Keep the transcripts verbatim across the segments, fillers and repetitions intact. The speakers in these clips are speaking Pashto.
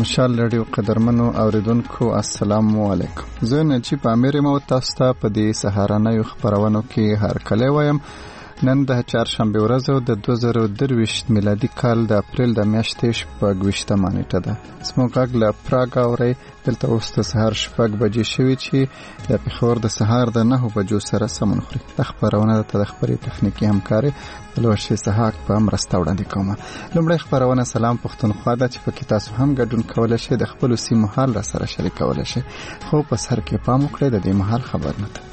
مشال رادیو قدرمنو اوریدونکو السلام علیکم. زه نجیب امیر مو تاسو ته په دې سهارنۍ خبرونو کې هر کله وایم. نن د چهارشنبه ورځ د دوه زره درویشت میلادي کال د اپریل د میاشتې شپږویشتمه نیټه ده. زموږ غږ له پراګ اورئ. دلته اوس د سهار شپږ بجې شوي چې د پېښور د سهار د نهو بجو سره سمون خوري. د خبرونه ته د خبرې تخنیکي همکاري لوشي سحاق په مرسته وړاندې کومه. لومړی خبرونه سلام پښتونخوا ده چې پکې تاسو هم ګډون کولی شئ، د خپلو سیمو حال را سره شریکولی شئ. خو په سر کې پام وکړئ د دې مهال خبرونه ته.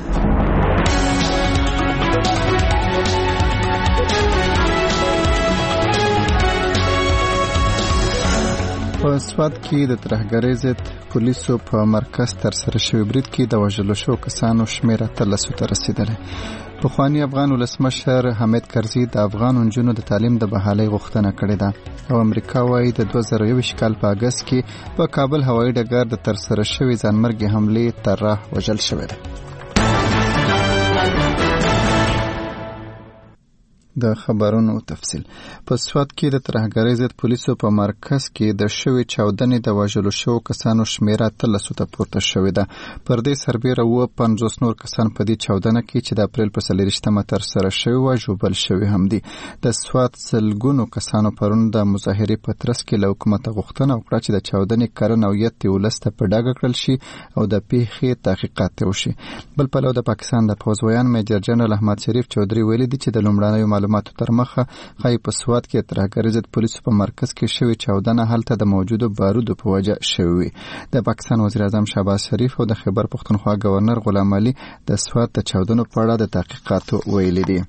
په سوات کې د ترهګرۍ ضد پولیسو په مرکز ترسره شوي برید کې د وژلو شوو کسانو شمېر اتلسو ته رسېدلی. پخواني افغان ولسمشر حامد کرزي د افغان نجونو د تعلیم د بحالۍ غوښتنه کړې ده او امریکا وايي د دوه زره یوویشت کال په اګست کې په کابل هوایي ډګر د ترسره شوي ځانمرګي حملې طراح وژل شوی دی. د خبرونو تفصیل. په سوات کې د ترهګرۍ ضد پولیسو په مرکز کې د شوي چاودنې د وژلو شوو کسانو شمېره اتلسو ته پورته شوې ده. پر دې سربیره اووه پنځوس نور کسان په دې چاودنه کې چې د اپریل په څلېرویشتمه ترسره شوې وه ژوبل شوي هم دي. د سوات سلګونو کسانو پرون د مظاهرې په ترڅ کې له حکومته غوښتنه وکړه چې د چاودنې کره نوعیت یې ولس ته په ډاګه کړل شي او د پیښې تحقیقات وشي. بل پلو د پاکستان د پوځ ویان میجر جنرال احمد شریف چودھری ویلي دي چې د لومړنیو معلوماتو تر مخه خای په سوات کې ترهګرۍ ضد پولیسو په مرکز کې شوی چاودنه هلته د موجودو بارودو په وجه شوی. د پاکستان وزیر اعظم شهباز شریف او د خیبر پښتونخوا گورنر غلام علي د سوات د چاودنو په اړه د تحقیقاتو ویلي دي.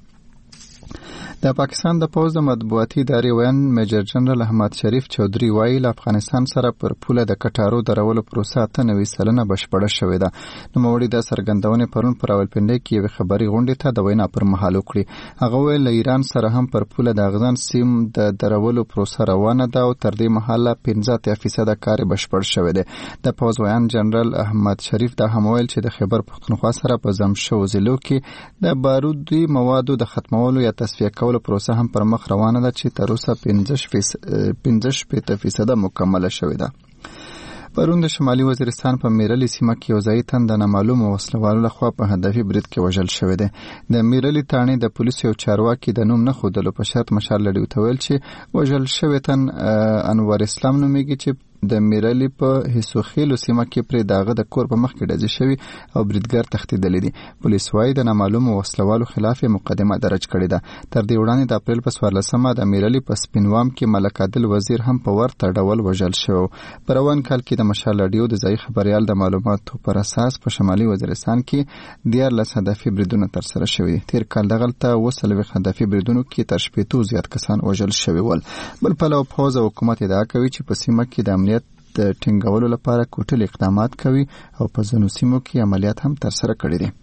د پاکستان د پوځ د مطبوعاتي ادارې ویان میجر جنرال احمد شریف چودھری وایي له افغانستان سره پر پوله د کټارو درولو پروسه اته نوي سلنه بشپړه شوې ده. نوموړي د څرګندونې پرون په راولپنډۍ کې یوې خبري غونډې ته د وینا پر مهال وکړي. هغه ویل له ایران سره هم پر پوله د اغزن سیم د درولو پروسه روانه ده او تر دې مهاله پنځه اتیا فیصده کار بشپړ شوی دی. د پوځ ویان جنرال احمد شریف دا هم ویل چې د خیبر پښتونخوا سره په زم شو ضلعو کې د بارودي موادو د ختمولو یا تصفیه کولو پروسه هم پر مخ روانه ده چې تر اوسه پنځه شپېته فیصده مکمله شوې ده. پرون د شمالي وزیرستان په میرلي سیمه کې یو ځایي تن د نامعلومو وسلوالو لخوا په هدفي برید کې وژل شوی دی. د میرلي تاڼې د پولیسو یو چارواکي د نوم نه ښودلو په شرط مشال لډیو ته ویل چې وژل شوی تن انور اسلام نومیږي چې د میرلي په هیسوخیلو سیمه کې پرې داغه د کور په مخ کې ډزې شوي او بریدګر تښتېدلی دي. پولیس وایي د نامعلومو وسلوالو خلاف مقدمه درج کړې ده. تر دې وړاندې د اپریل په څوارلسمه د میرلي په سپینوام کې ملک عادل وزیر هم په ورته ډول وژل شو. په روان کال کې د مشال لډیو د ځایي خبریال د معلوماتو پر اساس په شمالي وزیرستان کې دیارلس هدفي بریدونه ترسره شوي. تیر کال دغلته اووه څلوېښت هدفي بریدونو کې تر شپېتو زیات کسان وژل شوي ول. بل پلو پوځ او حکومت ادعا کوي چې په سیمه کې د امنیت د ټینګولو لپاره کوټل اقدامات کوي او په ځینو سیمو کې عملیات هم ترسره کړي دي.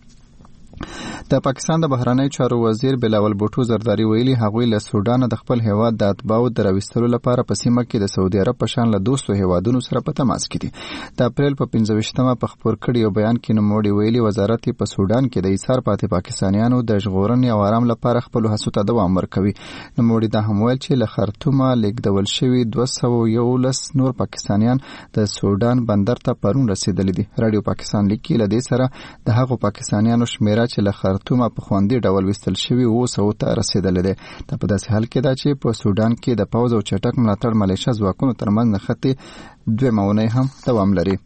د پاکستان د بهرنیو چارو وزیر بلاول بوټو زرداری ویلي هغوی له سودان د خپل هیواد د اتباعو د راوستلو لپاره په سیمه کې د سعودي عرب په شان له دوستو هیوادونو سره په تماس کې دي. د اپریل په پنځه ویشتمه په خپور کړي یو بیان کې نوموړي ویلي وزارت په سودان کې د ایثار پاتې پاکستانیانو د ژغورنې او آرام لپاره خپل هڅو ته دوام ورکوي. نوموړي دا هم ویل چې له خرطومه لیږدول شوي دوه سوه یولس نور پاکستانیان د سودان بندر ته پرون رسېدلي دي. راډیو پاکستان لیکي له دې سره د هغو پاکستانیانو شمېره چې له خرطومه په خوندي ډول وستل شوي اووه سوو ته رسېدلی دی. دا په داسې حال کې ده چې په سودان کې د پوځ او چټک ملاتړ ملیشه ځواکونو ترمنځ نښتې دویمه اونۍ هم دوام لري.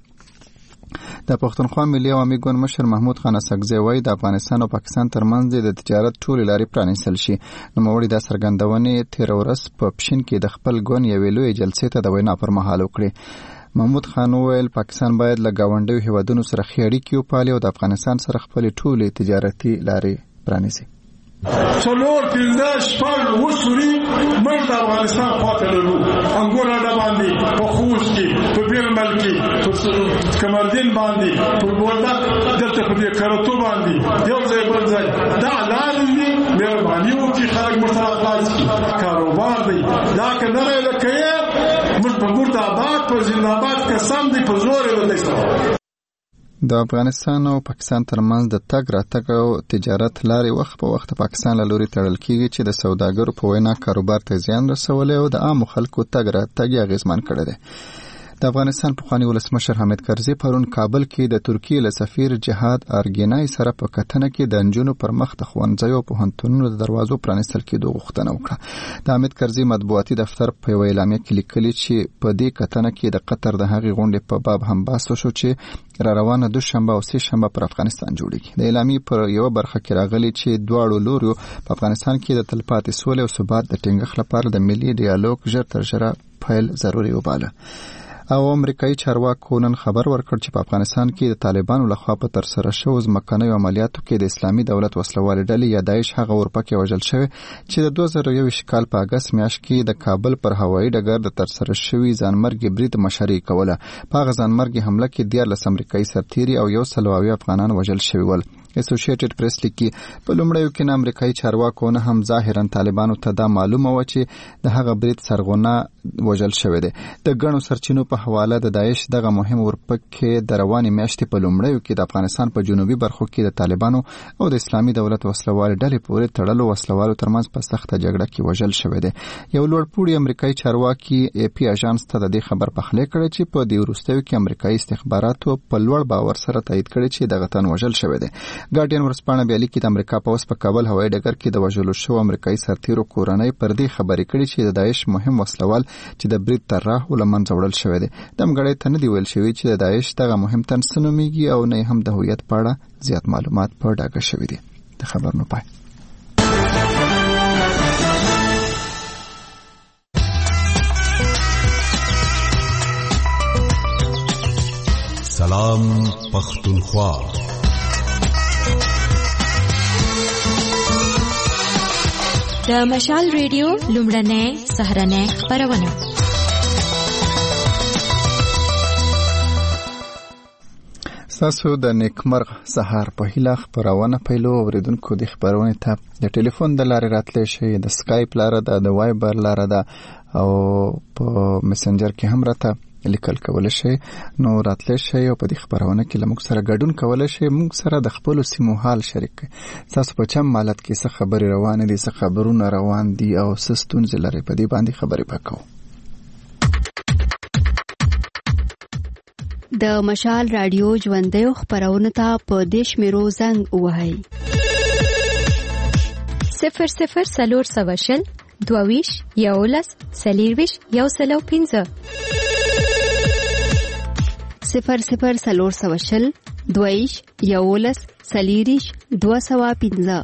د پښتونخوا ملي عوامي ګوند مشر محمود خان اسحقزی وایي د افغانستان او پاکستان ترمنځ د تجارت ټولې لارې پرانیستل شي. نوموړي دا څرګندونې تېره ورځ په پښین کې د خپل ګوند یوې لویې جلسې ته د وینا پر مهال وکړې. محمود خان وویل پاکستان باید له ګاونډیو هیوادونو سره ښې اړیکې وپالي او د افغانستان سره خپلې ټولې تجارتي لارې پرانیزي. څلور پنځه شپږ اووه سوري موږ د افغانستان خواته لرو. انګور اډه باندې په خوست کې په بیرمل کې په کمردین باندې په بولدک دلته په دې کرتو باندې یو ځای بل ځای دا لارې دي. مهرباني وکړئ خلک موږ سره خلاص کړي. کاروبار دی دا که نه لکه موږ په مرتابات په زنداباد قسم دی په زور یې ودی. د افغانستان او پاکستان ترمنځ د تګ راتګ او تجارت لارې وخت په وخت پاکستان له لوري تړل کیږي چې د سوداګرو په وینا کاروبار ته زیان رسولی او د عامو خلکو تګ راتګ یې اغېزمن کړی دی. د افغانستان پخوانی ولسمشر حامد کرزي پرون کابل کې د ترکیې له سفیر جهاد ارګینای سره په کتنه کې د انجونو پر مخ د ښوونځیو په پوهنتونونو د دروازو پرانیستل کېدو غوښتنه وکړه. د حامد کرزي مطبوعاتي دفتر په یوه اعلامیه کې لیکلي چې په دې کتنه کې د قطر د هغې غونډې په باب هم بحث وشو چې را روانه دوشنبه او سه شنبه پر افغانستان جوړیږي. د اعلامیې پر یوه برخه کې راغلي چې دواړو لوریو په افغانستان کې د تلپاتې سولې او ثبات د ټینګښت لپاره د ملي ډیالوګ ژر تر ژره پیل ضروري وباله. او امریکایي چارواکو نن خبر ورکړ چې په افغانستان کې د طالبانو لخوا په ترسره شوو ځمکنیو عملیاتو کې د اسلامي دولت وسلوالې ډلې یا داعش هغه اورپکې وژل شوی چې د دوه زره یو کال په اګست میاشت کې د کابل پر هوایي ډګر د ترسره شوي ځانمرګي برید مشري کوله. په هغه ځانمرګي حمله کې دیارلس امریکایي سرتیري او یو سل او اویا افغانان وژل شوي ول. اسوسییټډ پریس لیکي په لومړیو کې نه امریکایي چارواکو نه هم ظاهرا طالبانو ته دا معلومه و چې د هغه برید سرغونه وژل شوی دی. د ګڼو سرچینو په حواله د داعش دغه مهم اورپکې د روانې میاشتې په لومړیو کې د افغانستان په جنوبي برخو کې د طالبانو او د اسلامي دولت وسلوالې ډلې پورې تړلو وسلوالو ترمنځ په سخته جګړه کې وژل شوی دی. یو لوړپوړي امریکایي چارواکي ای پی اژانس ته د دې خبر پخلی کړی چې په دې وروستیو کې امریکایي استخباراتو په لوړ باور سره تایید کړی چې دغه تن وژل شوی دی. ګارډین ورسپانه بیا لیکي د امریکا پوځ په کابل هوایي ډګر کې د وژلو شوو امریکایي سرتیرو کورنۍ پر دې خبرې کړي چې د داعش مهم وسلوال چې د برید طراح و له منځه وړل شوی دی. دمګړۍ ته نه دی ویل شوي چې د داعش دغه مهم تن څه نومیږي او نه هم د هویت په اړه زیات معلومات په ډاګه شوي دي. د خبر نو پای. سلام پختونخوا. د مشال ریډیو لومړنۍ سهارنۍ خپرونه. تاسو د نیکمرغ سهار په هیله خبرونه پیلو اوریدونکو د خبرونه ته د ټلیفون د لارې راتلی شي، د سکایپ لاره ده، د وایبر لاره ده او په میسنجر کې هم راته لیکل کولای شي. نو راتلی شي او په دې خبرونه کې لموږ سره ګډون کولای شي، موږ سره د خپل سیمو حال شریک کړي. تاسو په چم مالت کې څه خبرې روانه دي، څه خبرونه روان دي او څه ستونزې لري، په دې باندې خبرې وکړو. د مشال رادیو ژوندۍ خبرونه ته په دیش میرو زنګ وهاي صفر صفر سلور سواشل دوویش یولس سلیرویش یو سلو پینزه صفر صفر سلور سواشل دوویش یولس سلیریش دو سوا پینزه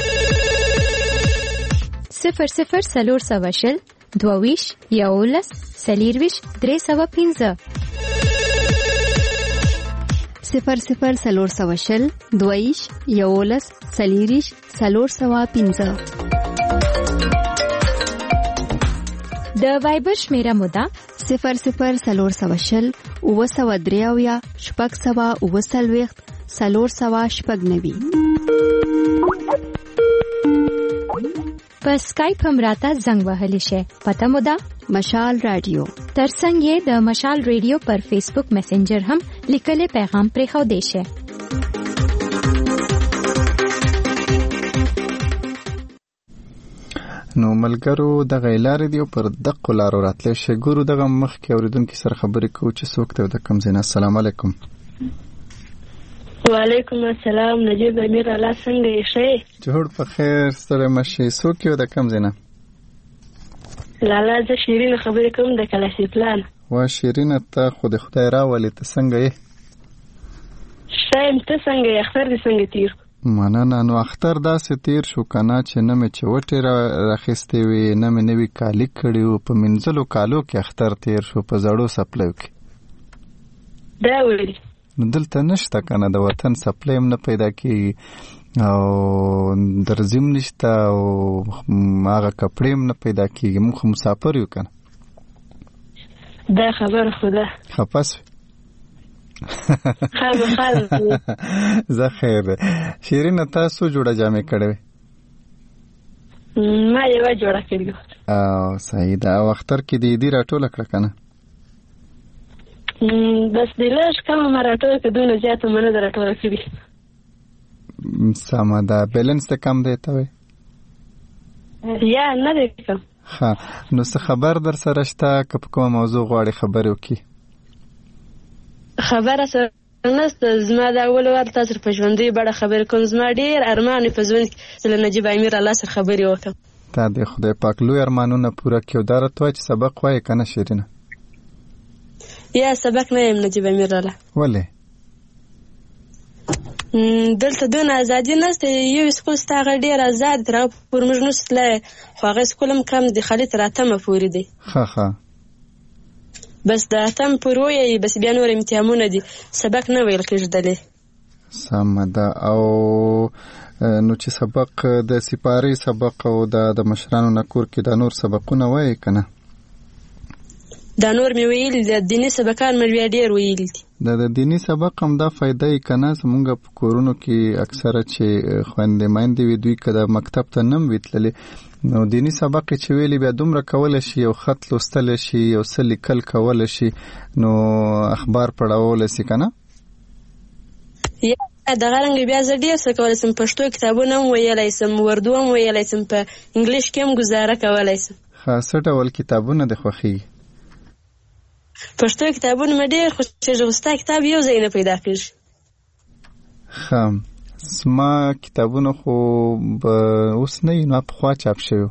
صفر صفر سلور سواشل دوویش یولس سلیرویش درې سوا پینزه صفر صفر سلور سواشل دویش یولس سلیریش سلور سوا پینزه. د وایبر شمیره مودا صفر صفر سلور سواشل اوه سوا دریاویا شپږ سوا اوه څلوېښت سلور سوا شپږ نوي. په سکایپ هم راته زنګ وهلی شي. پته مودا مشال رادیو. ترڅنګ یې د مشال ریډیو پر فیسبوک میسنجر هم لیکلي پیغام پرې خو دی شي. نو ملګرو د غیلار دی پر دغه لارو راتلی شي. ګورو دغه مخ کې اوریدونکو سره خبرې کوو چې څوک ته د کوم ځای. السلام علیکم. وعلیکم السلام. نجیب امیر الله څنګه یې؟ ښه جوړ په خیر ستړی مشي. څوک یو د کوم ځای نه؟ لالا زه شیرین خبرې کوم د کلاسي پلان. وا شیرین ته خو د خدای راولې، ته څنګه یې؟ شایم ته څنګه یې؟ اختر دې څنګه تیر؟ مننه. نو اختر داسې تیر شو کنه چې نه مې چوټې راخیستې وي، نه مې نوي کالي کړي وو. په منځلو کالو کې اختر تیر شو په زړو سپلیو کې. دا ویلي نو دلته نشته کنه، د وطن سپلی هم نه پیدا کېږي او درزیم نشته او هغه کپړې هم نه پیدا کېږي. موږ خو مسافر یو کنه. دا خبر خدا خپس خال خال زه خیر. شیرین تاسو جوړه جامې کړې وې؟ ما یو جوړه کړې. او صحیح ده. او اختر کې دې دې راټوله کړه کنه؟ بس دې لږ کم ما راټوله کړه، دونه زیاته ما نه راټوله کړې. سمه ده. بیلنس ته کم دی ته وې؟ یا نه دی کم. ښه. نو څه خبر در سره شته که په کومه موضوع غواړې خبرې وکړي؟ خبره سره نسته. زما د اول وار تاسو په ژوندۍ بړه خبرې کوم. زما ډېر ارمان په ژوند کې چې له نجیب امیر الله سره خبرې وکړم. تا د خدای پاک لوی ارمانونه پوره کړي. دا راته وایه چې سبق وایې که نه شیرینه؟ یا سبق نه یم نجیب امیر الله. ولې؟ دلته دونه ازادي نشته. یو سکول سته هغه ډېر ازاد تر هغه پورې موږ نشو تللی، خو هغه سکول هم کم دی، خالي تر اتمه پورې دی. ښه ښه. بس د اتم پورې وایي، بس بیا نور امتحانونه دي، سبق نه ویل کېږدلی. سمه ده. او نو چې سبق د سپارې سبق او د مشرانو نه کور کې دا نور سبقونه وایي که نه؟ دا نور مې ویلي دي، د دیني سبقان مې بیا ډېر ویلي دي. دا د دیني سبق هم دا فایده یې که نه؟ زمونږ په کورونو کې اکثره چې خویندې میندې وي دوی که د مکتب ته نه هم وي تللې، نو دیني سبق چې ویلي بیا دومره کولی شي، یو خط لوستلی شي، یو څه لیکل کولی شي، نو اخبار پړولی شي که نه؟ یا دغه رنګه بیا زه ډېر څه کولی شم. پښتو کتابونه هم ویلی شم، اردو هم ویلی شم، په انګلیش کې هم ګزاره کولی شم. ښه. څه ډول کتابونه دې خوښېږي؟ پښتو کتابونه مې ډېر خوښېږي، خو ستا کتاب یو ځای نه پیدا کېږي. ښه. زما کتابونه خو به اوس نه وي، نو پخوا چاپ شوي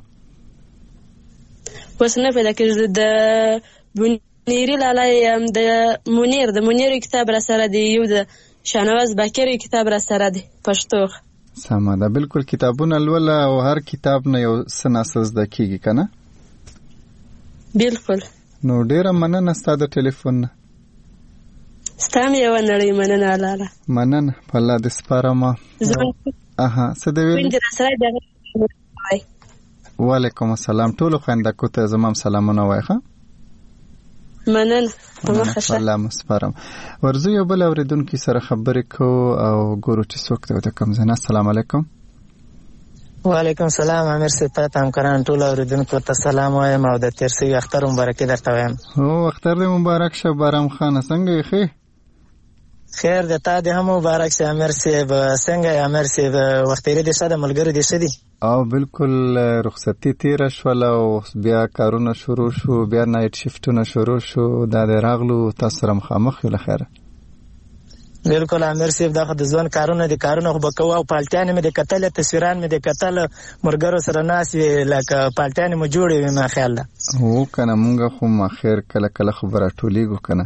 اوس نه پیدا کېږي. د بنیري لالا یم، د منیر د منیر کتاب را سره دی، یو د شاهنواز باکر کتاب را سره دی پښتو. سمه ده. بلکل کتابونه لوله او هر کتاب نه یو څه ناڅه زده کېږي که نه؟ بلکل. نو ډېره مننه ستا د ټلیفون نه. ستا هم یوه نړۍ مننه لاله. مننه. په الله دې سپارم. اها څه دې ویلي؟ وعلیکم السلام. ټولو خویندکو ته زما هم سلامونه وایه. ښه مننه. په الله مو سپارم. ورځو یو بل اورېدونکي سره خبرې کوو او ګورو چې څوک دی د کوم ځای نه. السلام علیکم. وعلیکم السلام. امیر صاحب ته همکاران ټول اوریدونکو ته سلام وایم او د تیر شوي اختر مبارکي درته وایم. هو اختر دې مبارک شه. بارام خانه څنګه یې؟ ښې خیر د تا دې هم مبارک شه امیر صاحب. څنګه یې امیر صاحب؟ وخت تېرې دې ښه ده؟ ملګري دې ښه دي؟ او بلکل رخصتي تیره شوله او بیا کارونه شروع شو، بیا نایټ شیفټونه شروع شو. دا د راغلو تاسو سره مخامخ یو له خیره. بلکل امیر صاحب دا خو د ځوان کارونه دي، کارونه خو به کوو او پالټیانې مې د کتل، تصویران مې د کتل، مرګرو سره ناست وي لکه پالټیانې مو جوړې وي. ما خیال ده هو که نه مونږ خو ما خیر کله کله خو به راټولېږو که نه.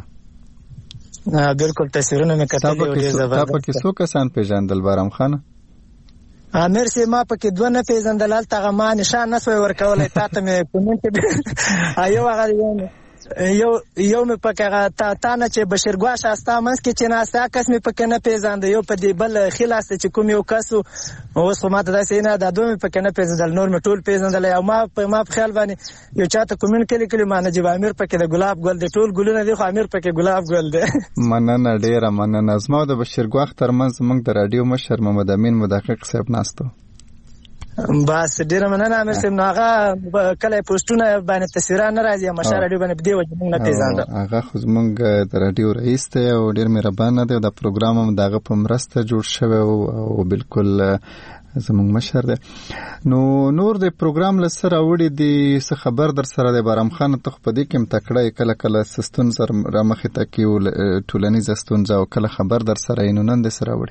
بلکل تصویرونه مې کتل. تا پکې څو کسان پېژندل بارام خانه؟ امیر صاحب ما پکې دوه نه پېژندل. هلته هغه ما نشان نه سوی ورکولی. تا ته مې کومنټ یو هغه یو یو مې پکې هغه تا تا نه چې بشیرګوا شاستا منځ کې چې ناسته هغه کس مې پکې نه پېژانده. یو په دې بل خلاص چې کوم یو کس و، اوس خو ما ته داسې نه دا دوه مې پکې نه پېژندل، نور مې ټول پېژندلی. او ما په ما په خیال باندې یو چا ته کومنټ کې لیکلي ما نجیب امیر پکې د ګلاب ګل دی، ټول ګلونه دي خو امیر پکې ګلاب ګل دی. مننه، ډېره مننه. زما د بشیرګواخ تر منځ زموږ د راډیو مشر محمد امین محقق صاحب ناست و. بس ډیره مننه امیر صاحب. نو هغه کله پوسټونه باندې تصویران نه راځي، مشر راډیو باندې بدی وجه موږ نه پیژاند. هغه خو زمونږ د راډیو رئیس دی او ډیر مهربان دی. دا پروګرام هم دغه په مرسته جوړ شوی او بالکل زمونږ مشر دی. نو نور د پروګرام له سره وړي دي څه خبر در سره دی بارام خان؟ ته خو په دې کې متکړه کله کله ستونزه را مخې ته کیو، ټولنیزه ستونزه او کله خبر در سره نو نن د سره وړي.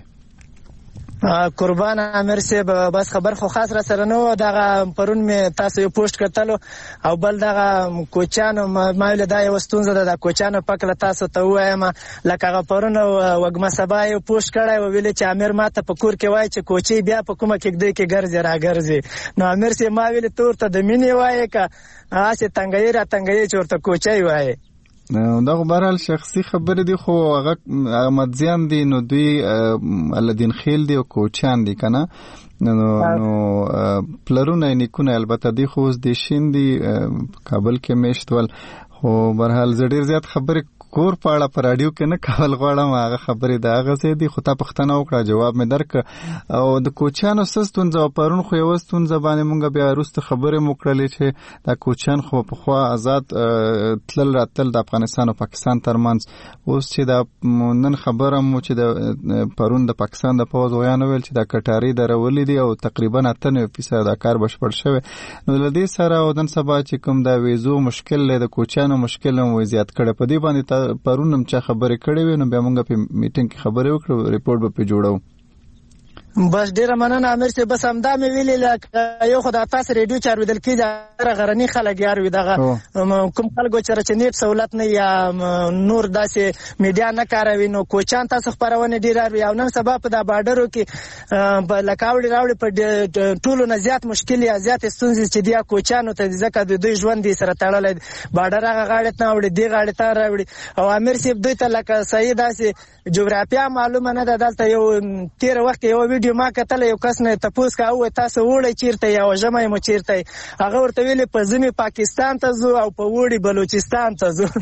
قربان امیر صاحب بس خبر خو خاص را سره نو. دغه پرون مې تاسو یو پوسټ کتلو او بل دغه کوچانو ما ویل دا یو ستونزه ده د کوچانو پکله تاسو ته وایم. لکه هغه پرون وګما سبا یو پوسټ کړی و ویل چې امیر ماته په کور کې وای چې کوچي بیا په کومه کې دی کې ګرځي را ګرځي. نو امیر صاحب ما ویل تور ته د مینې وای که اسه تنګي را تنګي چورته کوچي وای. دا خو بهرحال شخصي خبرې دي، خو هغه احمدزیان دي نو دوی الدین خیل دي او کوچان دي که نه. نو نو پلرونه نیکونه البته دي خو اوس د شین دي کابل کې میشت ول. خو بهرحال زه ډېر زیات خبرې کور په اړه په راډیو کې نه کول غواړم. هغه خبرې د هغه ځای دي، خو تا پوښتنه وکړه جواب مې درکړه. او د کوچیانو څه ستونزه پرون خو یوه ستونزه باندې مونږ بیا وروسته خبرې مو کړلې چې دا کوچیان خو پخوا آزاد تلل راتلل د افغانستان او پاکستان ترمنځ. اوس چې دا نن خبره مو چې د پرون د پاکستان د پوځ غویانو ویل چې دا کټاري درولې دي او تقریبا اته نوي فیصد دا کار بشپړ شوی. نو له دې سره او نن سبا چې کوم دا ویزو مشکل دی د کوچیانو مشکل هم زیات کړی. په دې باندې پرونم چا خبرې کړې وې نو بیا موږ په میټینګ کې خبرې وکړو ریپورت به په جوړو. بس ډیره مننه امیر صاحب. بس همدا مې ویلې لکه یو خدای تاسو ریډیو چارویدل کېږي غرني خلک یار وي دغه کوم خلکو چې نیټ سہولت نه یا نور داسې میډیا نه کاروي نو کوچان تاسو خبرونه ډیر وي او نن سبا په د بارډرو کې لکاوړي راوړي په ټولو نه زیات مشکل یا زیات ستونزې چې دی کوچانو ته ځکه د دوی ژوند سره تړلې بارډر هغه غاړه ته وړي دی غاړه ته راوړي او امیر صاحب دوی ته لکه صحیح داسې جغرافیا معلومه نه ده. دلته یو تیر وخت یو ویډیو ما کتل یو کس نه تاسو کا او تاسو وړي چیرته یا وجمه مو چیرته هغه ورته ویلي په زمي پاکستان ته زو او په وړي بلوچستان ته زو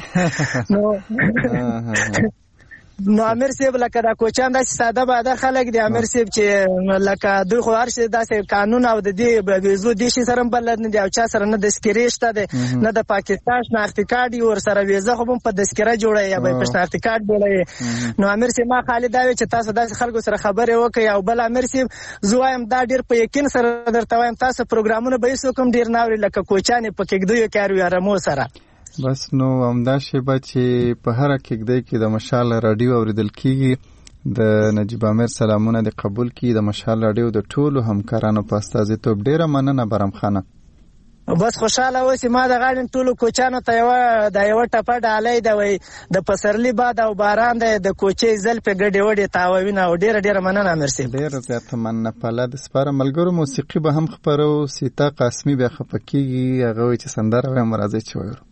نو نو امیر صاحب لکه دا کوچان داسې ساده باده خلک دي امیر صاحب چې لکه دوی خو هر شي داسې قانون او د دې ویزو دي شي سره بلد نه دي او چا سره نه د سکریشته ده نه د پاکستان شناختی کارت ور سره ویزه خو په دسکره جوړه یا په شناختی کارت جوړه. نو امیر صاحب ما خالد دا چې تاسو داسې خلکو سره خبرې وکړئ او بل امیر صاحب زوایم دا ډیر په یقین سره درته وایم تاسو پروګرامونه به هیڅ کوم ډیر ناوري لکه کوچان په کې دوی کاروي ارمو سره. بس نو همدا شیبه چې په هر کېږدۍ کې د مشال رادیو اوریدل کیږي د نجیب امیر سلامونه د قبول کی د مشال رادیو د ټولو همکارانو په استازیتوب ډیره مننه برم خانه. بس خوشاله اوسې ما د غاړې ټولو کوچانو ته یو د یو ټپه ډالۍ د وای د پسرلی باد او باران د د کوچې زل په ګډې وډې تاووینه او ډیره ډیره مننه امیر صاحب. ډیره زیاته مننه. په د سپاره ملګرو موسیقي به هم خبرو سیتا قاسمی بیا خپکیږي هغه چې سندره وایم راځي چې وایو.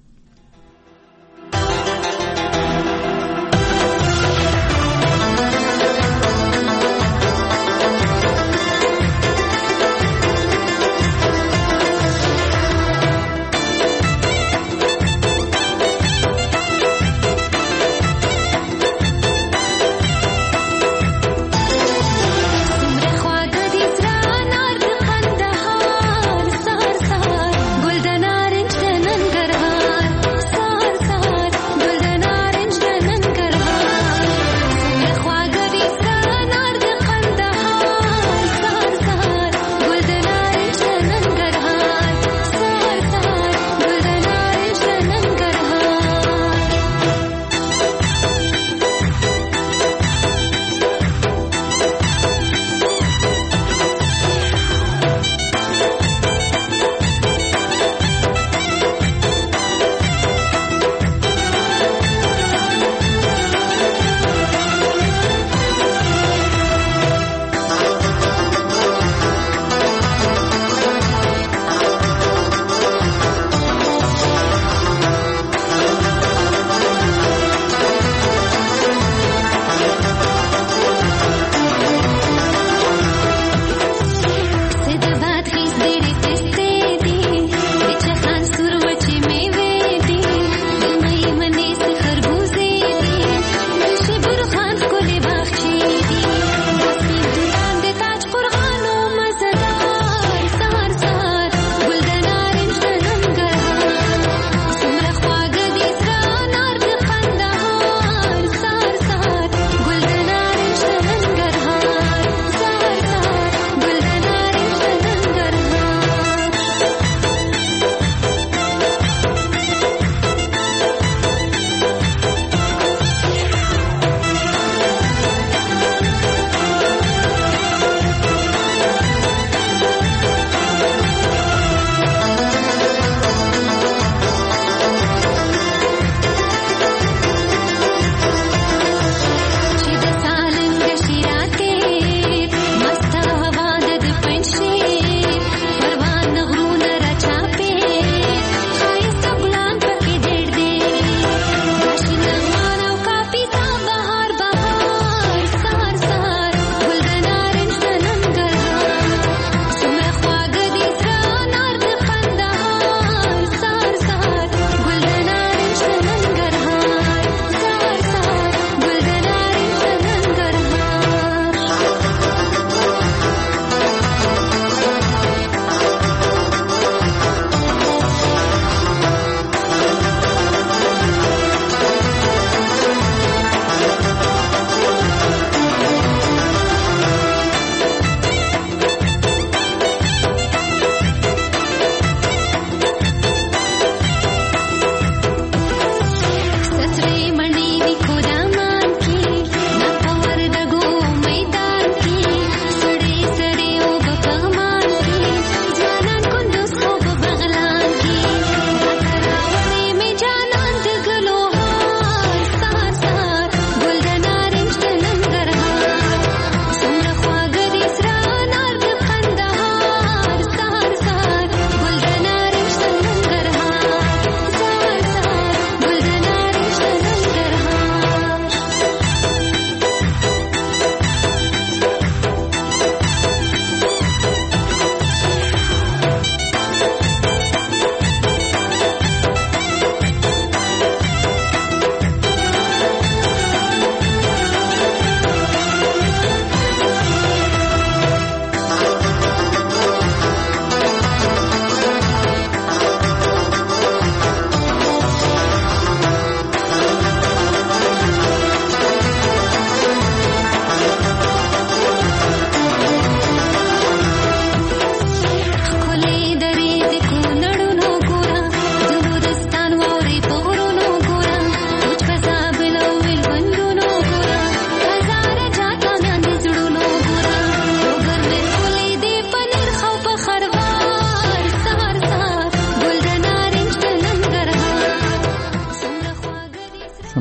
ګلدنار انت ننګرهار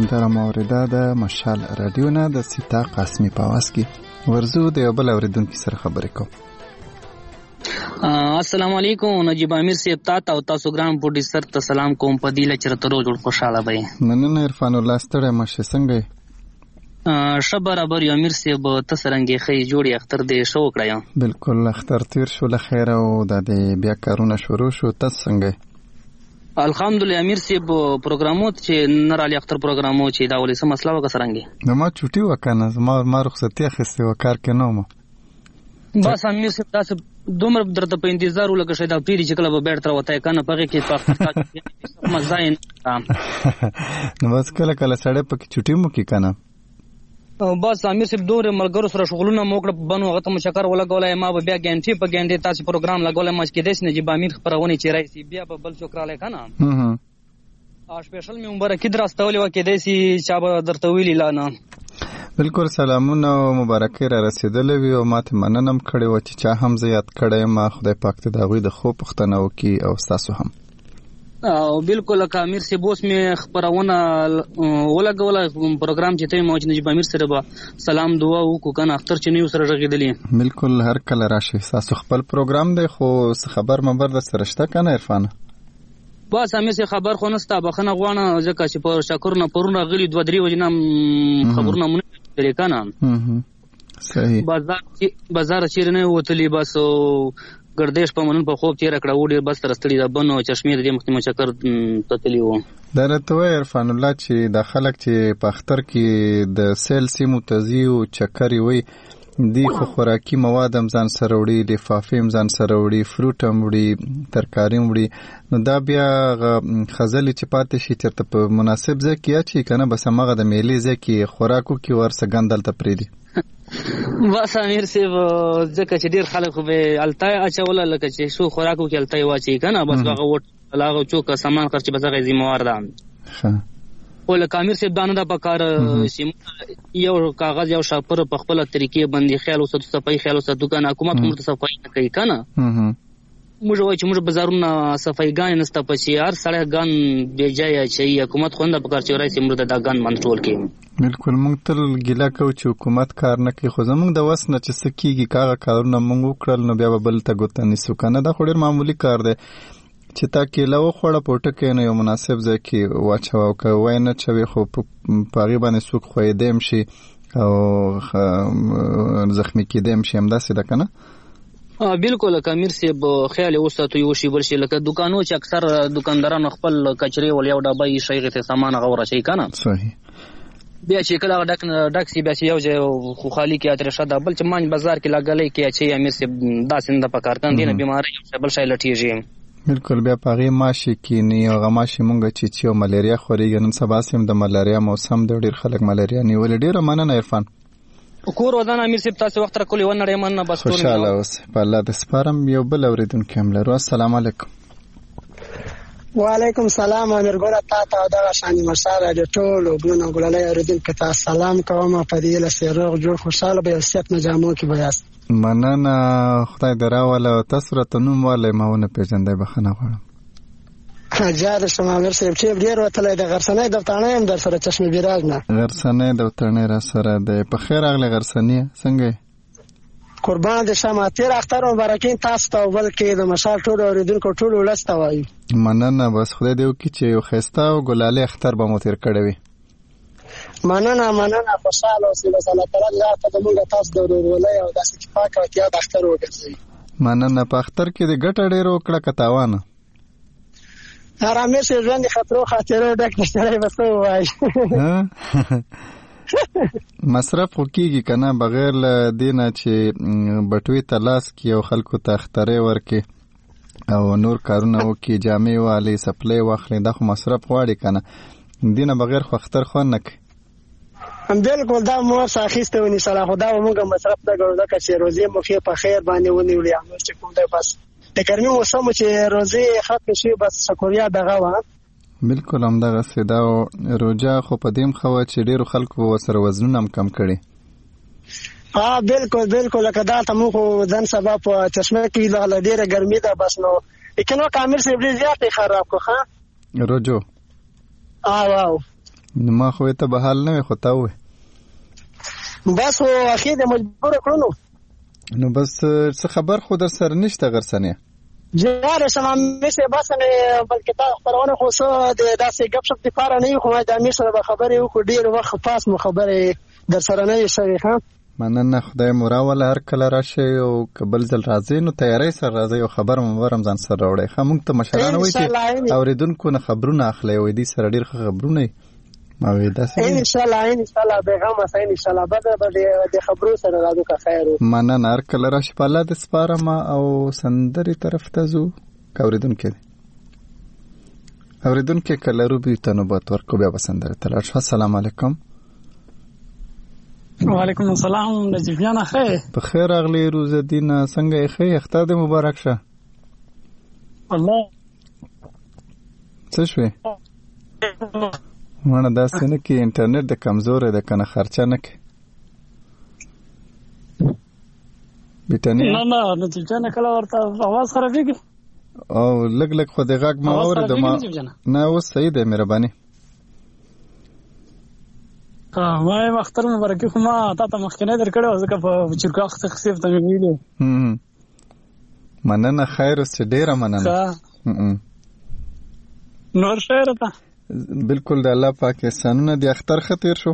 دا موریده د مشال رادیو نه د سیتا قاسمی په आवाज کې ورزو د یو بل اوریدونکو سره خبرې کوم. السلام علیکم نجیب امیر صاحب، تاسو او تاسو ګرام پروډوسر ته سلام کوم. په دې لچره ترو جوړ خوشاله وي. مننه عرفان الله ستړی مشه څنګه شه برابر یو امیر صاحب ته سرنګي خې جوړي اختر دې شو کړی. بالکل اختر تیر شو له خیر او د بیا کارونه شروع شو. تاسو څنګه؟ الحمدلله امیر صاحب پروګرامو چې نرالی اختر پروګرامو چې دا ولې سم مسله وکړه سرنګي نو ما چټي وکنه ما ما رخصتي اخیسته وکړ کې نو ما بس امیر صاحب تاسو دومره درته په انتظار ولکه شاید اپریل چې کله به بیرته راوته کنه پغه کې په مزاین نو بس کله کله سړی په چټي مو کې کنه. بس امیر صاحب دوره ملګرو سره شغلونه موکړه بنو غته مشکر ولګولای ما به بیا ګانټي په ګانټي تاسو پروګرام لګولای ما کې دیس نه جی امیر خبرونه چې راځي بیا به بل شکراله کنه. هم ا سپیشل مې مبارکي درستولې و کې دیسي چې به درته ویلی لانا. بالکل سلامونه او مبارکي را رسیدلې وي او ماته مننم کړي و چې چا هم زیات کړي ما خدای پاک ته دا غوي د خو پښتنه وکي او تاسو هم. او بالکل کا امیر سی بوس می خبرونه ولګول پروګرام چې ته موج نجیب امیر سره به سلام دعا وکړو کنه اختر چې نیو سره رغیدلی. بالکل هر کله راشي تاسو خپل پروګرام دی خو خبر مبر د سره شته کنه عرفان. بس امیر سی خبر خو نستا بخنه غواړم ځکه چې په شکر نه پرونه غلی دوه درې وجنه خبرونه مونږ لري کنه. صحیح. بازار بازار چیرې نه وتلی بس ګردیش په منن په خوب تیر کړه وډیر بس ترستړي د بنو چشمه د مختمه چکر تتلی و. درته وای عرفان الله چې د خلک چې په اختر کې د سیل سیمو تزیو چکرې وي دی خو خوراکي مواد هم ځان سره وړي، لفافې هم ځان سره وړي، فروټ هم وړي، ترکاري هم وړي. نو دا بیا خزلې چې پاتې شي چېرته په مناسب ځای کې اچي که نه بس هماغه د میلې ځای کې خوراکو کې ورسه ګند هلته پرېږدي. بس امیر صاحب ځکه چې ډېر خلک خو به التای اچوله لکه چې شو خوراکو کې التای واچوي که نه بس هغه وټ هغه چوک سامان خرچ بس هغه ذمهوار ده. ښه خو لکه امیر صاحب دا نه ده پکار چې یو کاغذ یو شاپر په خپله طریقې باندې خیال وساتو صفایي خیال وساتو که نه حکومت موږ ته صفایي نه کوي که نه. موږ وایو چې موږ بازارونه صفایګانې نسته پسې هر سړی ګان بې ځایه اچوي. حکومت خو نه ده پکار چې راشي موږ ته دا ګان کنټرول کړي. بالکل موږ تل ګیله کوو چې حکومت کار نه کوي خو زموږ د وس نه چې څه کېږي که هغه کارونه موږ وکړل نو بیا به بل ته ګوته نیسو که نه. دا خو ډېر معمولي کار دی چې تا کیله وخوړه پوټکی نو یو مناسب ځای کې واچوه او که وای نه چوي خو په هغې باندې څوک ښویېدی هم شي او زخمي کېدی هم شي همداسې ده که نه. بالکل لکه امیر صاحب خیال یې وساتو یو شي بل شي لکه دوکانو چې اکثر دوکاندارانو خپل کچرې ول یو ډبه یې شي غته سامان هغه ورشي که نه. صحیح. بیا چې کله ډک ډک سی بیا چې یو ځای خو خالی کې اترشه ده بل چې مانج بازار کې لګلې کې چې امیر صاحب داسې نه ده پکار کاندې نه بیماري بل شی لټېږي. بالکل بیا په هغې ماشي کیني او هغه ماشي مونږ چې چې ملیریا خورېږي نن سبا سیم د ملیریا موسم دی ډېر خلک ملیریا نیولې. ډېره مننه عرفان. کور ودان امیر صاحب تاسو وخت راکولې ونړې مننه بس خوشاله اوسئ په الله د سپارم. یو بل اورېدونکی هم لرو. السلام علیکم. وعلیکم سلام امیر ګوره تا ته دغه شانې مساره د ټولو ګلونه ګلالۍ اورېدونکو ته سلام کوم. په دې هیله چې روغ جوړ خوشحاله به یو صحت مجامو کې به یاست. مننه خدای دې راوله. تاسو راته نوم ووایئ ما ونه پېژندی بخښنه غواړم. جار شم امیر صاحب چې ډېر وتلی د غرڅنۍ دفتاڼۍ هم در سره چشم بیراج نه غرڅنۍ دفتاڼۍ را سره دی. په خیر راغلی غرڅنۍ څنګه قربان دې شم. تېر اختر مبارکین تاسو ته او بلکې د مشال ټولو اورېدونکو ټول ولس ته وایو مننه. بس خدای دې وکړي چې یو ښایسته او ګلالي اختر به مو تېر کړی وي. مننه مننه خوشحاله اوسئ. بس الله تعالی دې هغه ته زموږ تاسو د ورورولۍ او داسې چې پاکه وکړي د اختر وګرځوي. مننه. په اختر کې دې ګټه ډېره وکړه که تاوانه؟ ارامې چې ژوند د خطرو خاطرو ډک دی سړی به څه ووایي. مصرف خو کېږي که نه بغیر له دې نه چې بټوې ته لاس کړي او خلکو ته اخترۍ ورکړي او نور کارونه وکړي جامې والي سپلۍ واخلي دا خو مصرف غواړي که نه. دې نه بغیر خو اختر خوند نه کوي. بالکل دا مو ورڅه اخیستی ونیسله خو دا به موږ مصرف نه ګڼو ځکه چې روزې مو ښې په خیر باندې ونیولې. نور چې کوم دی بس د ګرمي موسم چې روزې ختمې شوې بس شکریا دغه وه. بالکل همدغسې دا روژه خو په دې هم ښه وه چې ډېرو خلکو ورسره وزنونه هم کم کړي. ها بالکل بالکل لکه دلته موږ خو ځان سبا په چشمه کې دغله ډېره ګرمي ده بس نو لیکن وکړه امیر صاحب ډېر زیات یې خراب کړو ښه روجو. او او نو ما خو ته به حال نه خو تا وې بس او اخی د مجبور کړو نو بس څه خبر خو در سره نشته غرسنه جاره سلام میشه بس نه بلکې تا خبرونه خو څه د داسې غب شپ لپاره نه خو د امیر سره خبرې وکړو ډیر وخت پاس مو خبرې در سره نه شوي ها مننه خدای مراول هر کله راشي او قبل ځل راځي نو تیاری سره راځي او خبر مو ورم ځان سره راوړي خو موږ ته مشرانه وایي چې اوریدونکو نه خبرونه اخلي وي دي سره ډیر خبرونه ما وې دا سره ان شاء الله ان شاء الله پیغام اساین ان شاء الله به د خبرو سره راځو که خیر مننه هر کله راشي په الله د سپارم او سندري طرف ته زو اوریدونکو اوریدونکو کله روبي تنوبات ورکو بیا بسندره تلاش السلام علیکم وعلیکم السلام نجیب جان خیر بخیر اغلی روز دین څنګه خیر اختر دې مبارک شه الله څه شوي مانه داسې نه کې انټرنیټ د کمزورې ده کنه خرچه نه کې بیتانی نه نه نجیب جان کله ورته आवाज خرابېږي او لګ لګ خو د غږ ما اورید ما نه اوس صحیح ده مهرباني ها ما اختر مبارک خو ما تا ته مخکنه درکړو ځکه په چرګاخ تخصیف ته ویلو هم مننه خیر ست ډیره مننه نور خیر ته بالکل د الله پاک احسانونه دی اختر خطر شو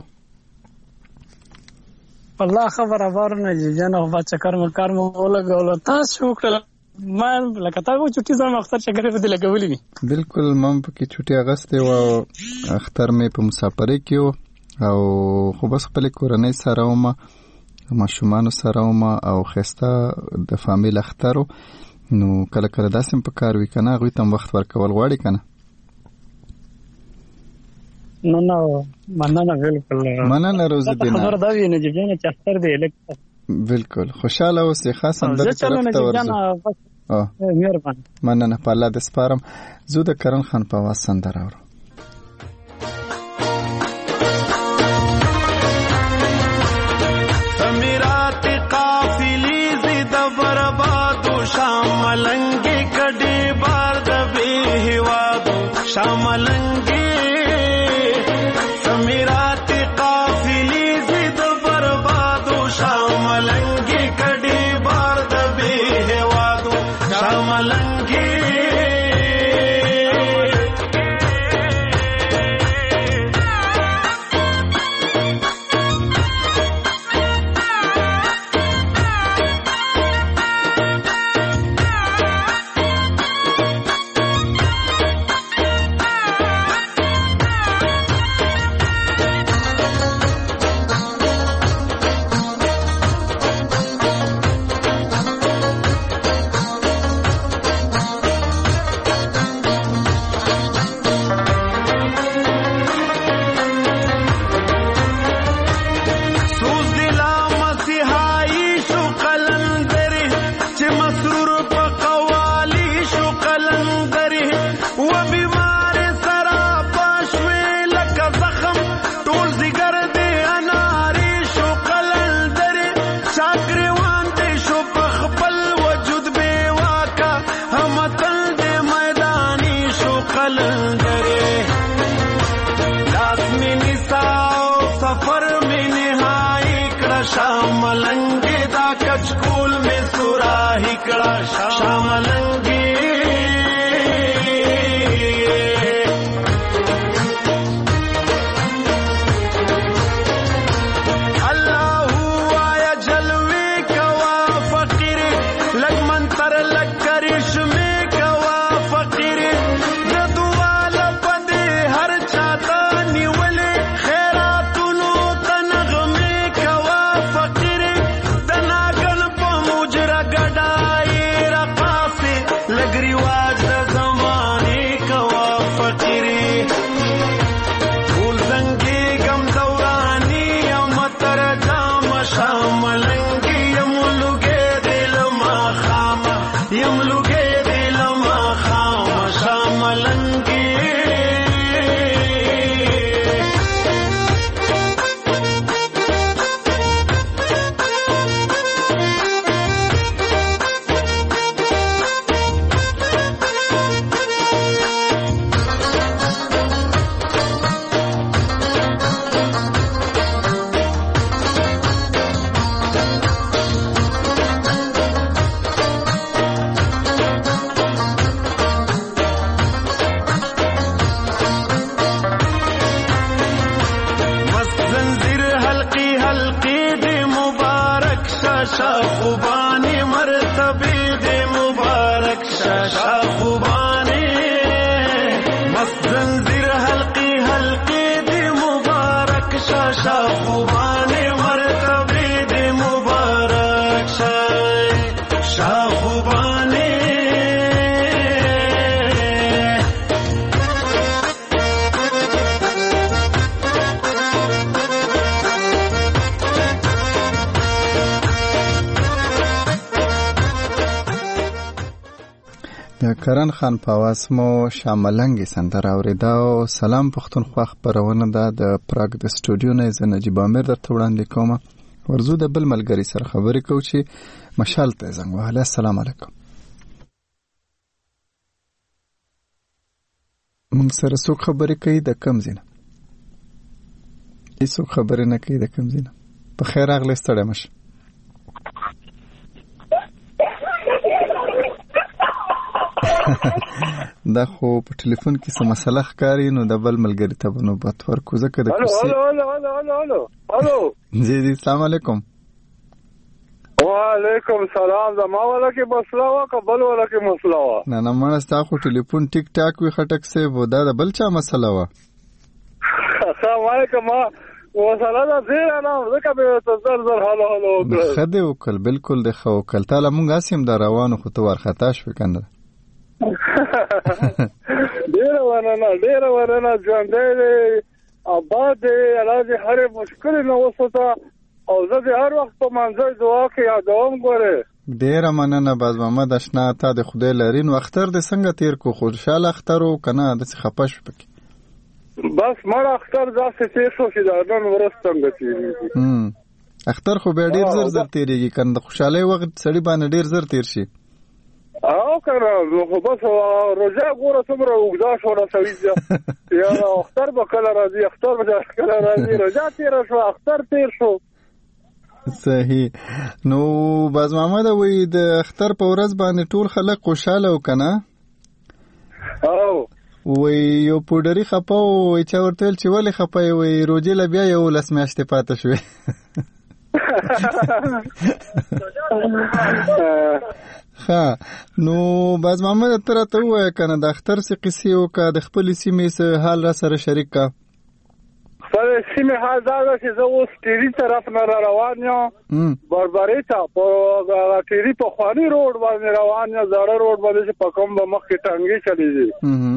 والله خبره ورنه جنو بچا کارم کارم ولګول تاسو وکړه ما لکه تاسو چټي زما اختر شګره په دې لګولې بالکل مم په کې چټي اغسته او اختر مې په مسافرې کې او خو بس خپل کورنۍ سره ومه ماشومان سره ومه او خسته د فامیل اخترو نو کله کله داسم په کار وی کنه غوي تم وخت ورکول غواړي کنه نو نو مننه بالکل مننه روز دینه خبر دا وی نه جن چې اختر دی لکه بالکل خوشاله اوسې خاصه در طرف ته ورځو اه مهرباني مننه په الله د سپارم زو د کرن خان په واسند راوړو شاملنگی کډی بار د به هوادو شاملنگی سمیرات قافلی زید بربادو شاملنگی کډی بار د به هوادو شاملنگی شاملنگی دا کچکول میں سوراہی کڑا شاملنگی اللہ آیا جلوے کوا فقیر لگ منتر لگ کرش میں کوا فقیر ندوال پدے ہر چاہتا نیولے خیراتونو تنغ میں کوا فقیر دناگن پا مجرہ گڑائی رق د کرن خان په आवाज مو شاملنګي سندره اوریدا. او سلام پښتونخوا خبرونه ده د پراګ د سټوډیو نه زه نجیب امیر درته وړاندې کوم. ورزو د بل ملګری سره خبرې کوو چې مشال ته زنګ وهله. السلام علیکم. موږ سره څوک خبرې کوي د کم ځای نه؟ هیڅوک خبرې نه کوي د کم ځای نه. په خیر راغلی ستړی مشه. دا خو په ټلیفون کې څه مسله ښکاري نو د بل ملګري ته به نوبت ورکړو ځکه د کرسي. هلو هلو هلو هلو هلو هلو جی جی السلام علیکم. وعلیکم سلام. زما والا کې مسله وه که بل والا کې مسله وه؟ نه نه مړه ستا خو ټلیفون ټیک ټاک وي خټک صاحب. دا د بل چا مسله وه؟ السلام علیکم. مسله ده زیره نه ځکه مې ته زر زر هلو هلو وکړل. ښه دی وکړل، بلکل دی ښه وکړل. تا له مونږ هسې هم دا روانو خو ته وارخطا شوې که نه؟ ډېره مننه ډېره مننه. ژوندی دی آباد دی الله دې هرې مشکلې نه وساته او زه د هر وخت په منځر دعا کې یادوم. ګورې ډېره مننه باز محمد اشنا. تا د خدای لري. نو اختر دې څنګه تېر کو؟ خوشحاله اختر و که نه داسې خفه شو پکې؟ بس مړ اختر داسې تېر شو چې دا نن ورځ څنګه تېرېږي. اختر خو بیا ډېر زر زر تېرېږي که نه؟ د خوشحالۍ وخت سړي باندې ډېر زر تېر شي. او که نه نو خو بس روژه ګوره څومره اوږده شوله سړي یاره اختر به کله راځي اختر به کله راځي. روژه تېره شوه اختر تېر شو. صحیح. نو باز محمد وایي د اختر په ورځ باندې ټول خلک خوشحاله و که نه؟ او وایي یو پوډري خفه و. وایي چا ورته ویل چې ولې خفه یې؟ وایي روژې له بیا یولس میاشتې پاته شوې. ښه نو باز محمد ته راته ووایه که نه د اختر څه قصې وکړه، د خپلې سیمې څه حال را سره شریک کړه. خپلې سیمې حال دا ده چې زه اوس ټیري طرف نه را روان یم، بربرۍ ته په ټیري پخواني روډ باندې روان یم، زاړه روډ باندې چې په کوم به مخکې ټانګې چلېږي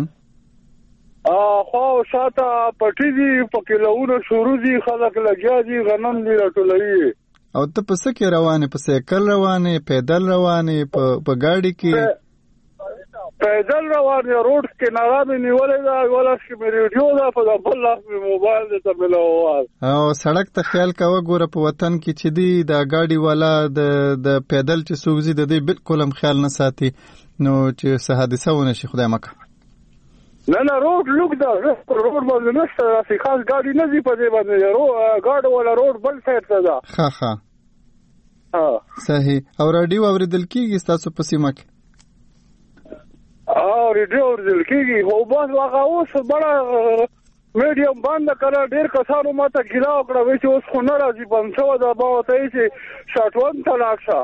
خوا او شاته پټي دي، پکې لهونه شروع دي، خلک لګیا دي، غنم دي راټولوي. او ته په څه کې روانې؟ په سایکل روانې، پیدل روانې، په ګاډي کې؟ پیدل روانې. روډ کناره مې نیولې ده، یو لاس کې مې ریډیو ده، په بل لاس مې موبایل دی ته مې لوال. او سړک ته خیال کوه ګوره په وطن کې چې دی دا ګاډي والا د د پیدل چې څوک ځي د دې بالکل هم خیال نه ساتي نو چې څه حادثه ونه شي خدای مکه. نه نه روډ لوک ده، روډ باندې نشته راسي، خاص ګاډي نه ځي په دې باندې، ګاډو والا روډ بل سایډ ته ده. ښه ښه صحیح. او راډیو اورېدل کېږي ستاسو په سیمه کې؟ او ریډیو اورېدل کېږي خو بس هغه اوس بړه میډیم بنده کړه. ډېر کسانو ما ته ګیله وکړه وایي چې اوس خو نه راځي، بند شوه ده. ما ورته وایي چې شاټون ته لاړ شه.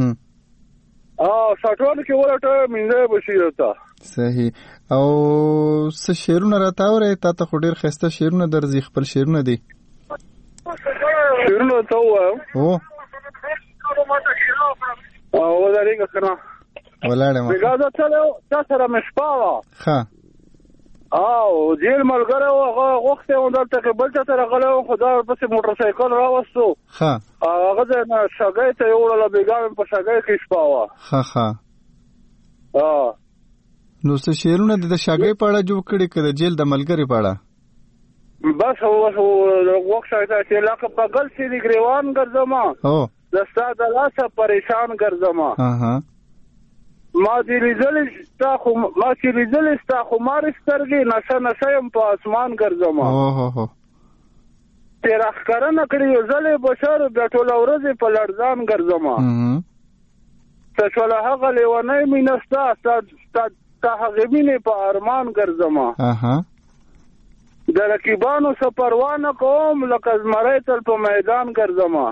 شاټون کې ولټوه مینځی به شي درته. صحیح. او څه شعرونه راته اورئ؟ تا ته خو ډېر ښایسته شعرونه درځي، خپل شعرونه دي. شعرونه ته ووایم؟ هو ودرېږه که نه ولاړم. بېګا زه چا سره مې شپه وه، ښه او جیل ملګری و، هغه غوښتی وم دلته کې بل چا سره غلی وم، خو دا ورپسې موټرسایکل راوستو، ښه هغه ځای نه شګۍ ته یې وړله، بېګا مې په شګۍ کې شپه وه. ښه ښه نو څه شعرونه د شګۍ په اړه جوړ کړي که د جیل د ملګري په اړه؟ بس وښی ته چې لکه په ګل چې د ګریوان ګرځمه، د ستا د لاسه پریشان ګرځمه، ما چې لیدلې ستا خمارې سترګې، نشه نشه یم په اسمان ګرځمه، چې راښکاره نه کړي یو ځل یې بشر، بیا ټوله ورځ په لړزان ګرځمه، څه شوله هغه لیونۍ مینه ستا، ستا هغې مینې په ارمان ګرځمه، د رقیبانو څه پروا نه کوم، لکه زمری تل په میدان ګرځمه.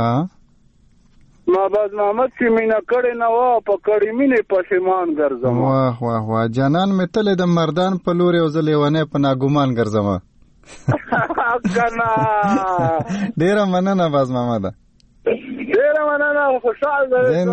ما باز محمد چې مینه کړې نه وه، په کړې مینې پښیمان ګرځمه. واه واه واه جانان مې تلې د مردان په لورې او زه لیونی په ناګومان ګرځمه. کنه ډېره مننه باز محمده. ډېره مننه. خوشحال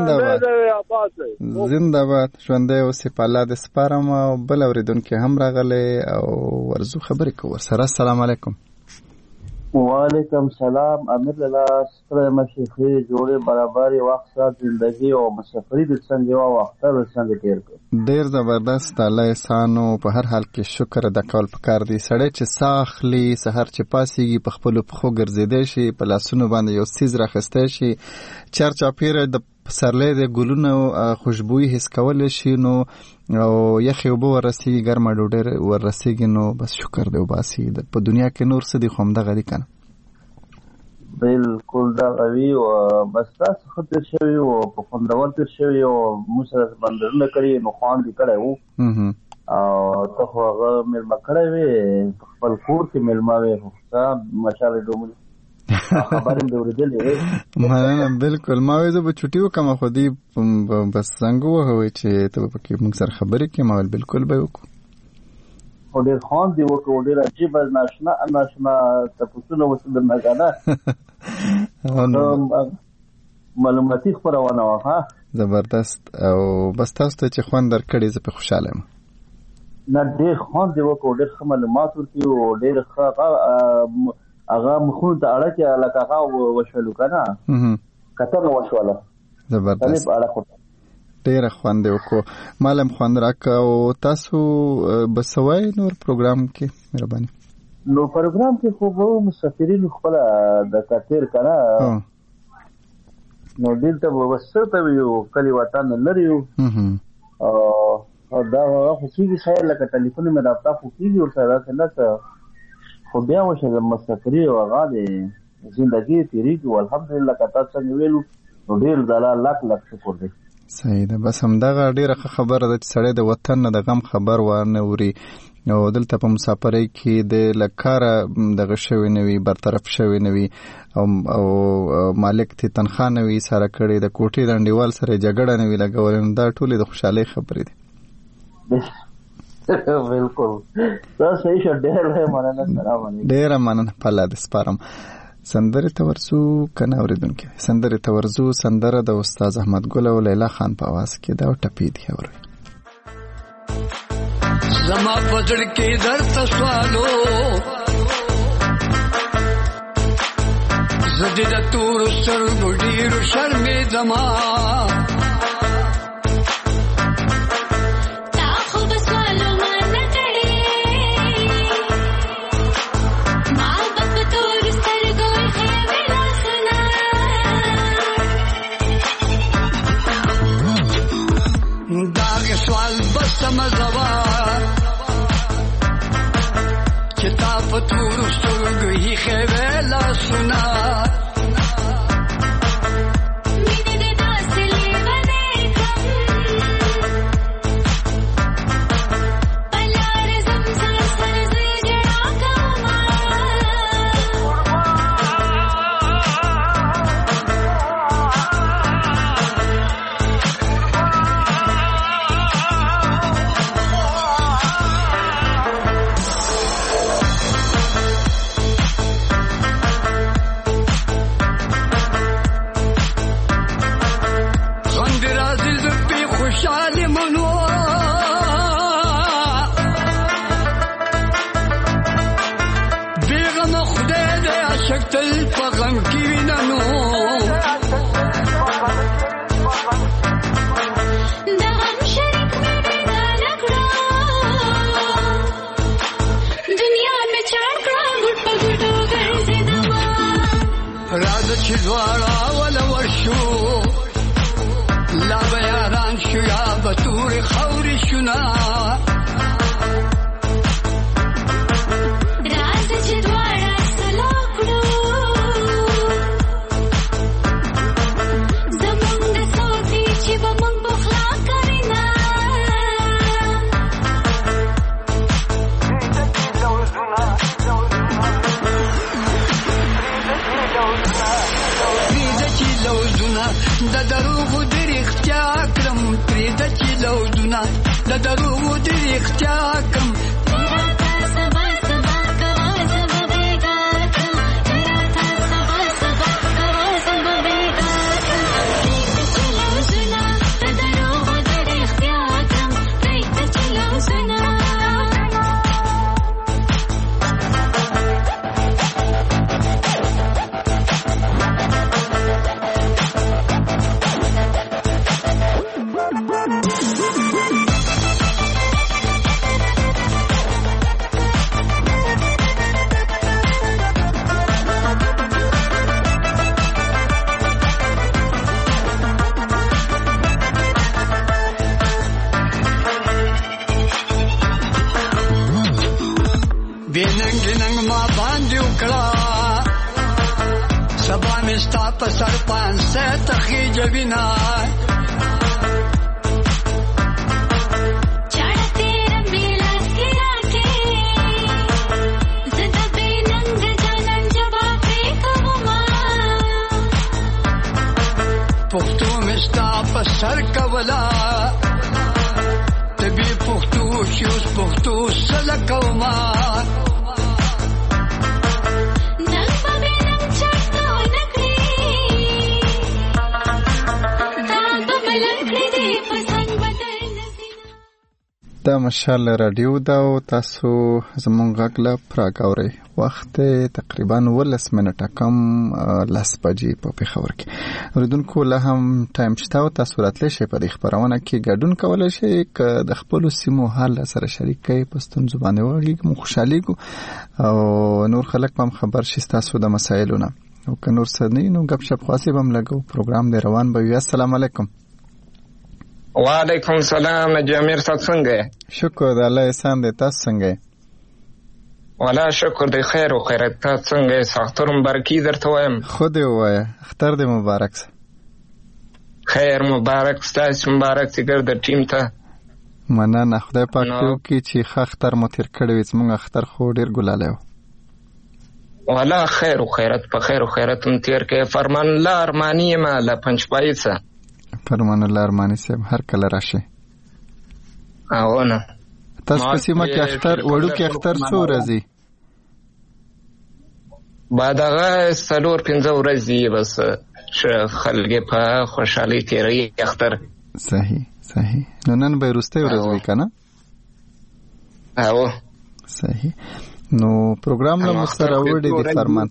زنده باد. ژوندی اوسې په الله دې سپارم. او بل اورېدونکی هم راغلی او ورځو خبرې کوو ورسره. السلام علیکم. وعلیکم سلام. امیر لاله ستړی مشي ښې جوړې برابرې وخت سات زندګي او مسافري د څنګه یو وخت د څنګه تیر کړ. ډیر زبردست. الله احسانو په هر حال کې شکر ادا کول پکار دی. سړی چې ساخلی سحر چې پاسيږي په خپل پخو ګرځیدای شي، په لاسونو باندې یو سیز راخسته شي، چار چاپیره د پسرلې د ګلونو خوشبوئی حس کول شي، نو او یخي وبو ورسیږي، ګرمه ډوډۍ ورسیږي، نو بس شکر دی وباسي. په دنیا کې نور څه دي خو همدغه دي کنه. بالکل دا غوي او بس تاسو خطر شوی او په خوندور تر شوی او موږ سره بندرونه کړی نو خوان دي کړی وو او ته خو هغه مېلمه کړی وې خپل کور کې مېلمه وې خو ماشاءالله دومره خبرې مې اورېدلې. مننه. بالکل ما وې زه به چټي وکم خو دی بس څنګه وه چې ته په کې موږ سره خبرې کې ما بالکل به وکړو. او ډېر خوند دی وکړو، ډېر عجیب ناشنا ناشنا تاسو وسه د مګانا معلوماتي خبرونه وه. زبردست. او بس تاسو ته چې خوند درکړي زه په خوشاله یم. نه ډېر خوند دی وکړو، ډېر ښه معلومات ورکړي او ډېر ښه هغه مخونو ته اړه کې لکه هغه وشولو که نه کتنه وشوله. زبردست. ډېره خوند دی وکړو. مالم خوند راکړه. او تاسو بسوای نور پروګرام کې مهرباني؟ نو پروګرام کې خو به مسافرینو خپله د کتیر که نه نو دلته به بس څه ته یو کلي وطن لرې یو او دا خو کېږي خیر لکه ټلیفون مې رابطه خو کېږي ورسره داسې نه څه خو بیا وشه د مسافري او هغه د زندګي تېرېږي او الحمدلله که تاسو څنګه ویلو نو ډېر د الله لاک لاک شکر دی. صحیح ده. بس همدغه ډېره ښه خبره ده چې سړی د وطن نه د غم خبر وانه اوري او دلته په مسافرۍ کې د له کاره دغه شوی نه وي، برطرف شوی نه وي او مالک ته تنخواه نه وي ساره کړې، د کوټې د انډیوال سره جګړه نه وي لګولې، نو دا ټولې د خوشحالۍ خبرې دي. بالکل دا صحیح شه. ډېر مننه. سلام علیکم. ډېره مننه. په الله دې سپارم. سندرې ته ورځو کنه اورېدونکي؟ سندرې ته ورځو. سندره د استاد احمد ګل او لیلا خان په आवाज کې دا ټپې دي. اورئ. زما پزړ کې درته سوالو زدي د تور سترګو ډېرو شرمې زما مزوا کتاب تور سترګې خېلا سنا مینه د داسلې باندې کم بلار زمزم سر زړه کما چدواړه ولا ورشو لا بیاران شو یا بتور خوري شنا راز چدواړه سلاکړو زمونږ د سوتي چې ومن بخلا کرینا د دروغ د رښتیا کړم پرې د چې لوزونه د دروغ د رښتیا کړم کړه سبا مې ستا په سر پانسه تخیجه وینا پختو مستا پسر کولا تبی پختو شوز پختو سل کوما نن بابی نن چټو نکړي دا ببلکړي دی پسند بدل نسینا دا مشال رادیو دا او تاسو زمونږ غږ له پراګ اورئ وخت تقریبا ولس منټه کم لس بجې په پېښور کې اوریدونکو لا هم ټایم شته او تاسو راتلی شئ په دې خپرونه کې ګډون کولی شئ که د خپلو سیمو حال سره شریک کړئ په ستونزو باندې وغږیږو موږ خوشحالیږو او نور خلک به هم خبر شي ستاسو د مسایلو نه او که نور څه نه وي نو ګپ شپ خاصې به هم لګو پروګرام دی روان به وي السلام علیکم وعلیکم سلام جامیر صاحب څنګه شکر د الله احسان دی تاسو څنګه والا شکر دی خیر او خیرت تاسو څنګه اختر مبارکي درته وایم خو دې ووایه اختر دې مبارک شه خیر مبارک ستاسو مبارک تګر د ټیم ته مننه خدای پاک دې وکړي چې ښه اختر مو تېر کړی وي زموږ اختر خو ډېر ګلالی و والا خیر او خیرت په خیر او خیرت هم تېر کړې فرمان الله ارماني یم له پنجپایي څه فرمان الله ارماني صاحب هر کله راشئ او نه تاسو په سیمه کې اختر وړوکی اختر څو ورځې بعد هغه څلور پنځه ورځې بس خلک په خوشحالۍ تېروي اختر صحیح صحیح نو نن به وروستۍ ورځ وي که نه او صحیح نو پروګرام له موږ سره راوړی دی فرمان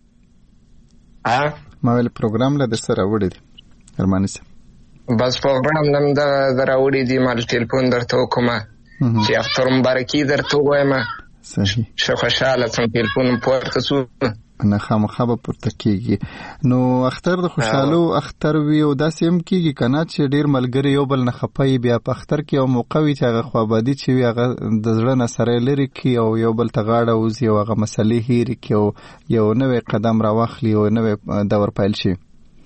ما ویل پروګرام له در سره راوړی دی ارماني صاحب بس پروګرام نن د راوړی دی مال ټلیفون درته وکړم چې اختر مبارکي درته ووایم صحیح ښه خوشحاله څوم ټلیفون پورته شو نه خامخا به پورته کېږي نو اختر د خوشحالو اختر وي او داسې هم کېږي که نه چې ډېر ملګري یو بل نه خفه وي بیا په اختر کې یو موقع وي چې هغه خوابادي چې وي هغه د زړه نه سره لرې کړي او یو بل ته غاړه وځي او هغه مسلې هېرې کړي او یو نوی قدم راواخلي او نوی دور پیل شي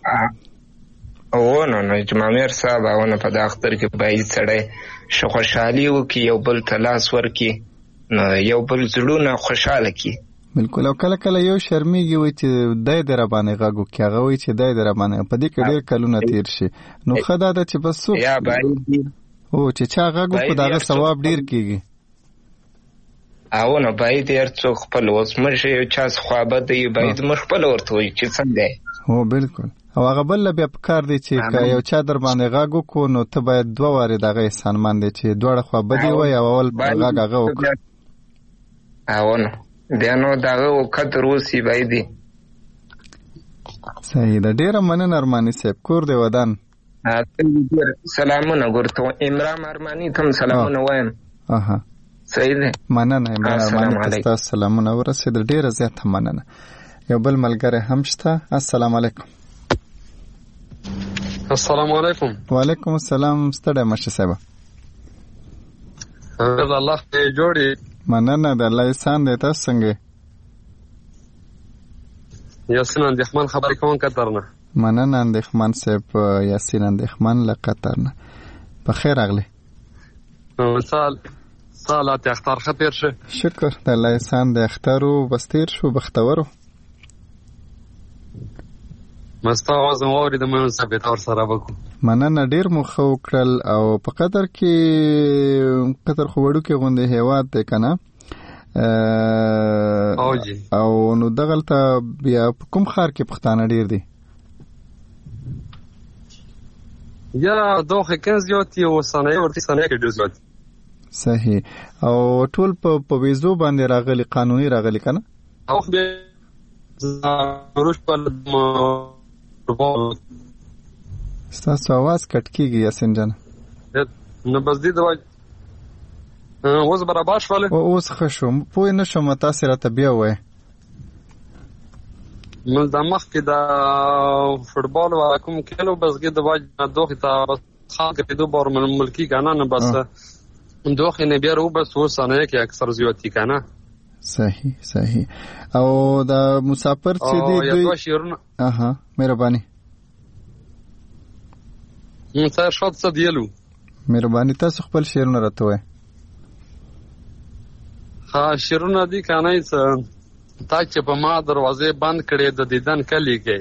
او نو نو جمامیر صاحب او نه په د اختر کې باید سړی ښه خوشحالي وکړي یو بل ته لاس ورکړي نو یو بل زړونه خوشحاله کړي بالکل او کله کله یو شرمیږي وایي چې دی دې راباندې غږ وکړي هغه وایي چې دی دې راباندې په دې کې ډېر کلونه تېر شي نو ښه دا ده چې بس څوک او چې چا غږ وکړو د هغه ثواب ډېر کېږي او نو باید هر څوک خپل اوس موږ یو چا څه خوابده یو باید موږ خپله ورته وایي چې څنګه دی هو بالکل او هغه بل بیا په کار دی چې که یو چا در باندې غږ وکړو نو ته باید دوه وارې د هغه احسانمن دی چې دواړه خوابدي وایي او اول غږ هغه وکړو او نو بیا نو د هغه قدر اوسي باید صحیح ده ډېره مننه ارماني صاحب کور دی ودان سلامونه ګورته عمران ارماني ته هم سلامونه وایم اها صحیح ده مننه عمران ارماني ته ستاسو سلامونه ورسېدل ډېره زیاته مننه یو بل ملګری هم شته السلام علیکم السلام علیکم وعلیکم السلام ستړی مشه صاحب الله دې جوړي مننه د الله احسان دی تاسو څنګه یاسین اندېښمن خبرې کوم قطر نه مننه اندېښمن صاحب یاسین اندېښمن له قطر نه په خیر راغلی مثال سالات اختر ښه تېر شه شکر د الله احسان د اخترو بس تېر شو بختورو مستا आवाज موري د مون ثابت اور سره وکړو مننه ډیر مو خو کړل او په قطر کې قطر خو وړو کې غونډه هیواد ده کنه او جی او نو دغلته بیا کوم خار کې پښتانه ډیر دي یا دوه کس زیات یو سنه ورته سنه کې ډیر زیات صحیح او ټول په په ویزو باندې راغلي قانوني راغلي کنه او به روش په ستاسو आवाज کټ کیږي یاسین جان نو بس دې دوای اوس برابر شواله او اوس خشم پوه نه شم تاسو راته بیا وای نو د مخ کې د فوتبال و کوم کلو بس کې د واج دوه ته بس خاص کې دوه بار ملکی کنه نه بس دوه نه بیا رو بس و سنه کې اکثر زیاتی کنه صحیح صحیح. او دا مسافر چې دی دوی یو شیرونه اها مهرباني مو څه شوت څه دیلو مهرباني تاسو خپل شیرونه راته وای. ها شیرونه دي کنه څه تا چې په ما دروازه بند کړې د دیدن کلی کې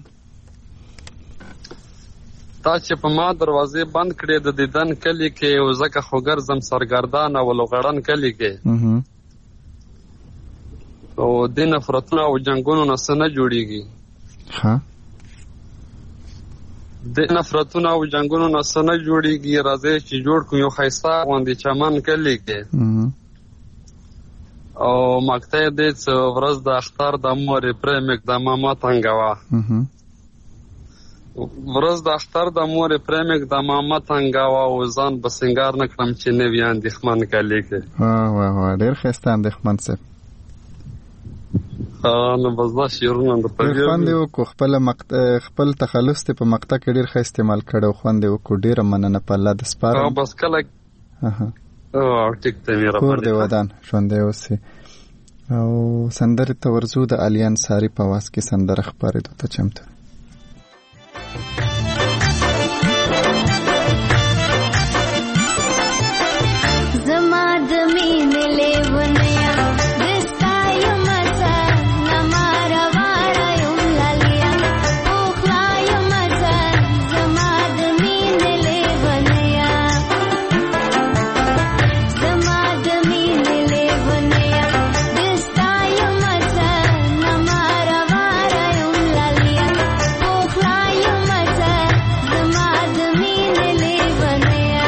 تا چې په ما دروازه بند کړې د دیدن کلی کې او زکه خو ګرځم سرګردان او لغړن کلی کې او د نفرتونو او جنگونو نه څه نه جوړیږي. ها د نفرتونو او جنگونو نه څه نه جوړیږي. راځي چې جوړ کو یو خیسا غوندې چمن کلی کې او مکته دې څو ورځ د اختر د مور پرېم اقدامه ما تنګوا ورځ د اختر د مور پرېم اقدامه ما تنګوا او ځان بسنګار نکړم چې نه ویان د خمن کلی کې. ها وا وا ډېر خستان د خمن څه ها نو بس دا شیرونه د پرګر خوندې وکړو. خپل مقت خپل تخلص ته په مقطع کې ډېر ښه استعمال کړو. خوندې وکړو. ډېره مننه په الله د سپارم. بس کله اها او ټیک ته میرا کور دی ودان ژوندې اوسې. او سندرې ته ورځو. د علي انصاري په आवाज کې سندره خپرېدو ته چمتو. زما د مینې لیونیا دستا یم زه نما روانه یم لالیا پوخلا یم زه زما د مینې لیونیا زما د مینې لیونیا دستا یم زه نما روانه یم لالیا پوخلا یم زه زما د مینې لیونیا.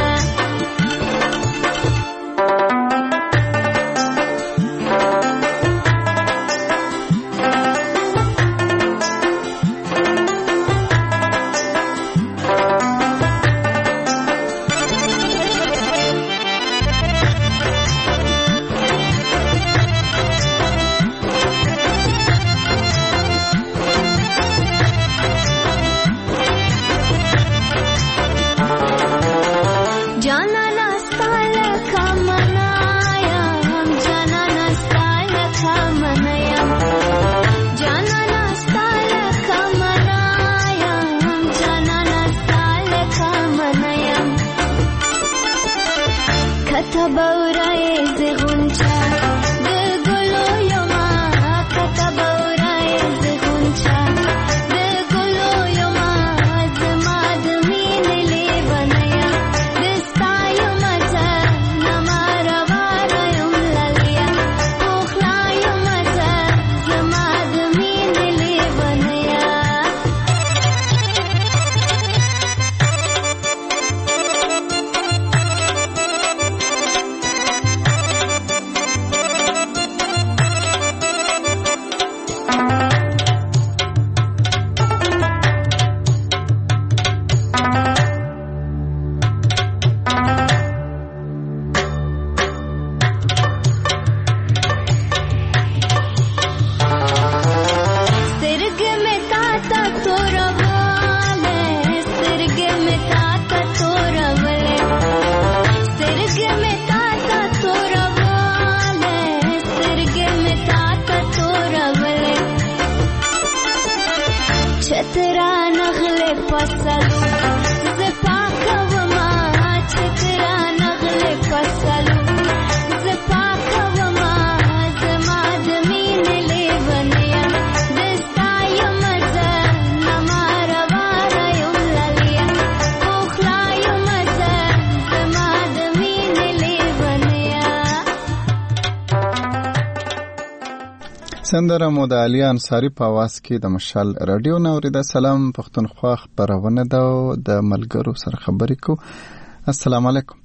سندره مو د علي انصاري په आवाज کې د مشال رادیو نه اوریده. سلام پښتونخوا خبرونه ده د ملګرو سره خبرې کو. السلام علیکم.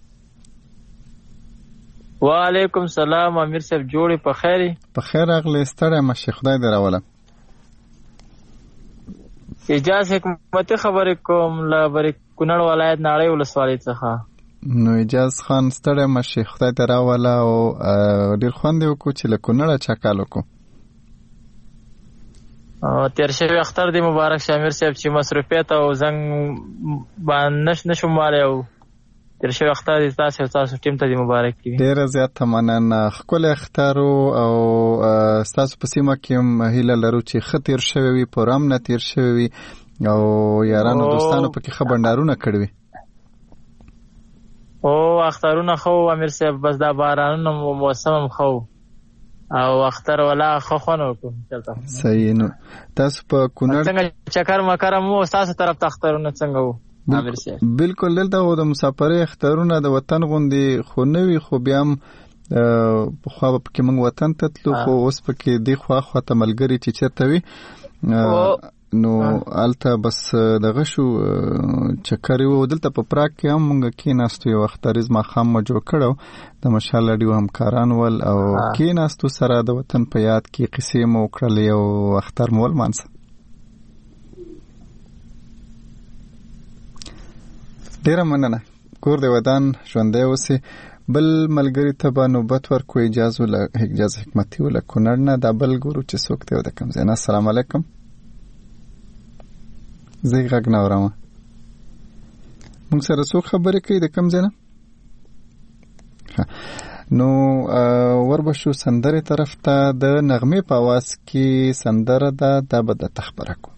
وعلیکم سلام امیر صاحب جوړې په خیر په خیر اغلی ستړی مشه خدای دې راوله. اجازه حکومتي خبرې کوم له بری کونړ ولایت ناړۍ ولسوالۍ څخه. نو اجازه خان ستړی مشه خدای دې راوله او ډیر خوند وکړو چې له کونړه چاکال وکړو. تیر شوی اختر دی مبارک شامیر صاحب چې مصروفیت او زنګ باندې نشم ماله او تیر شوی اختر دې تاسو تاسو ټیم ته دې مبارک وي. ډیره زیاته مننه. ښکلی اختر او ستاسو په سیمه کې هم هیله لرو چې ښه تیر شوی وي، په امن تیر شوی وي او یارانو دوستانو پکې ښه بنډارونه کړي وي. او اخترونه خو امیر صاحب بس دا بارانونه موسم هم خو او اختر ولا خو خونه وکړو. صحیح. نو تاسو په کونړ څنګه چکر مکر مو تاسو طرف ته اخترونه څنګه وو؟ بالکل دلته د مسافرۍ اخترونه د وطن غوندې خو نه وي، خو بیا هم پخوا به پکې موږ وطن ته تلو، خو اوس پکې دې خوا خواته ملګري چې چېرته وي نو هلته بس دغه شو چکر یې و. دلته په پراګ کې هم موږ کېناستو، یو اختریز ماښام مو جوړ کړی و، د مشال راډیو همکاران ول او کېناستو سره د وطن په یاد کې قصې مو وکړلې او اختر مو ولمانځه. ډیره مننه. کور د ودان ژوندی اوسې. بل ملګري ته به نوبت ورکو. اجازه له اجازه حکمتي له کونړ نه. دا بل ګورو چې څوک دی او د کوم ځای نه. السلام علیکم. زه یې غږ نه اورم. موږ سره څوک خبرې کوي د کوم ځای نه؟ نو وربشو سندرې طرف ته. د نغمې په اواز کې سندره ده، دا به درته خبره کوو.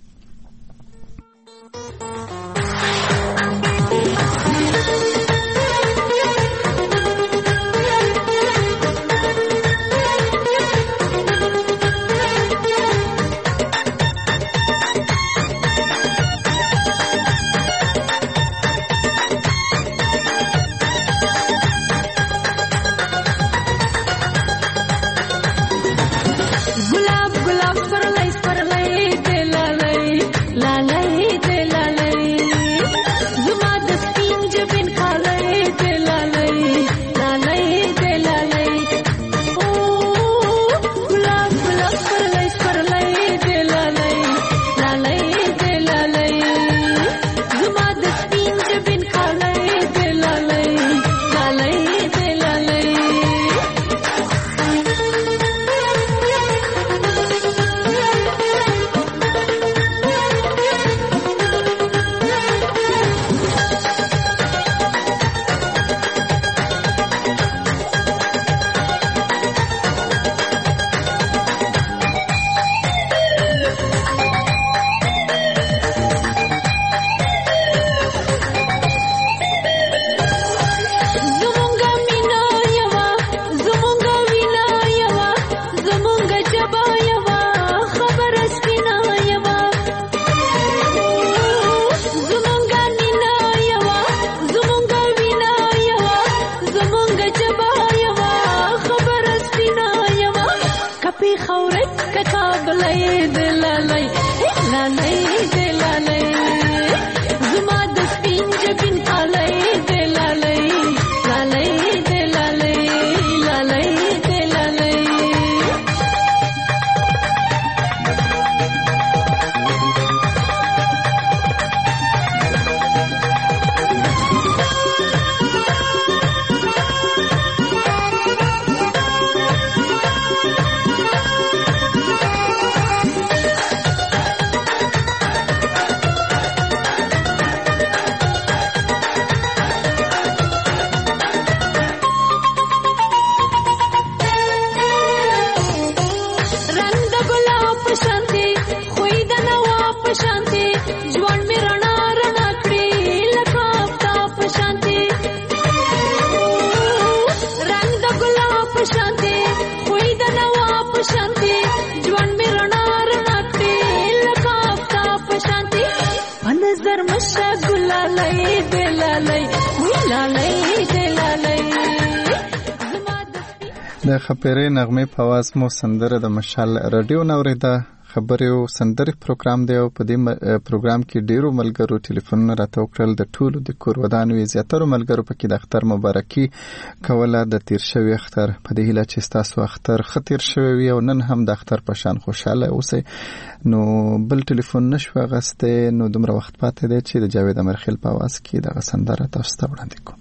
د خبرې نغمې په आवाज مو سندره د مشال رادیو نوریدا. خبرې او سندرې پروګرام دی او په دې پروګرام کې ډیرو ملګرو ټلیفونونه راته وکړل. د ټولو د کور ودانو زیاتره ملګرو پکې د اختر مبارکي کوله د تیر شوی اختر. په دې هیله چې تاسو اختر خطر شوی وي او نن هم د اختر په شان خوشاله اوسئ. نو بل ټلیفون نشو غسته. نو دومره وخت پاتې دی چې د جاوید امرخیل په आवाज کې د سندره تاسو ته وړاندې کوم.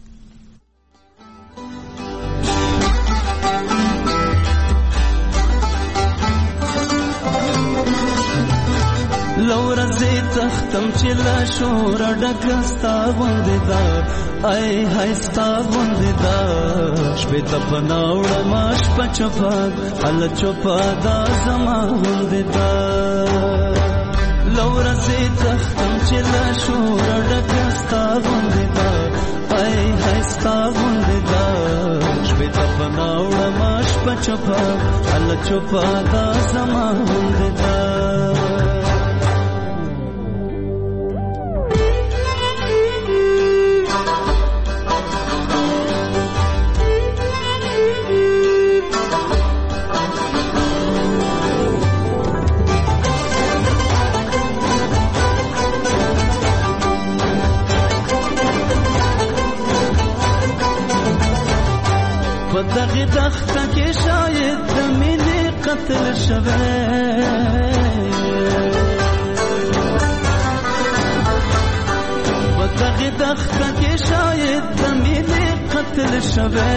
لورزه تختم چې لا شور ډکستا غوندې دا ای هایستا غوندې دا شپې ته پناوړه ما شپه چوپا ال چوپا دا زما غوندې دا لور سي تختم چې لا شور ډکستا غوندې دا ای هایستا غوندې دا شپې ته پناوړه ما شپه چوپا ال چوپا دا زما غوندې دا دغه دخته کې شاید د مینې قتل شوه په دغه دخته کې شاید د مینې قتل شوه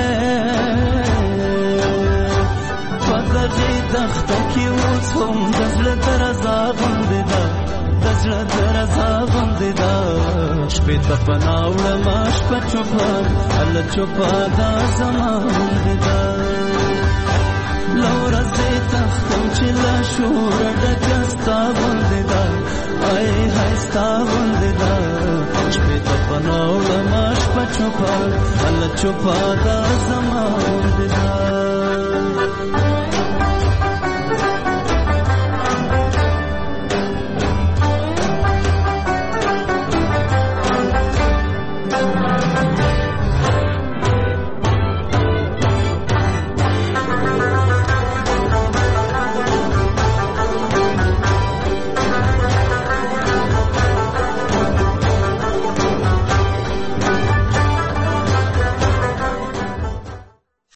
په دغه دخته کې اوس هم د زړه درزا غوندې ده د زړه درزا غوندې ده شپې ته پناوړه ما شپه چوپا ال چوپا دا زما غوندې ده لوره زه تختم چې لا شور ډکه ستا غوندې ده ای های ستا غوندې ده شپې ته پناوړه ما شپه چوپا ال چوپا دا زما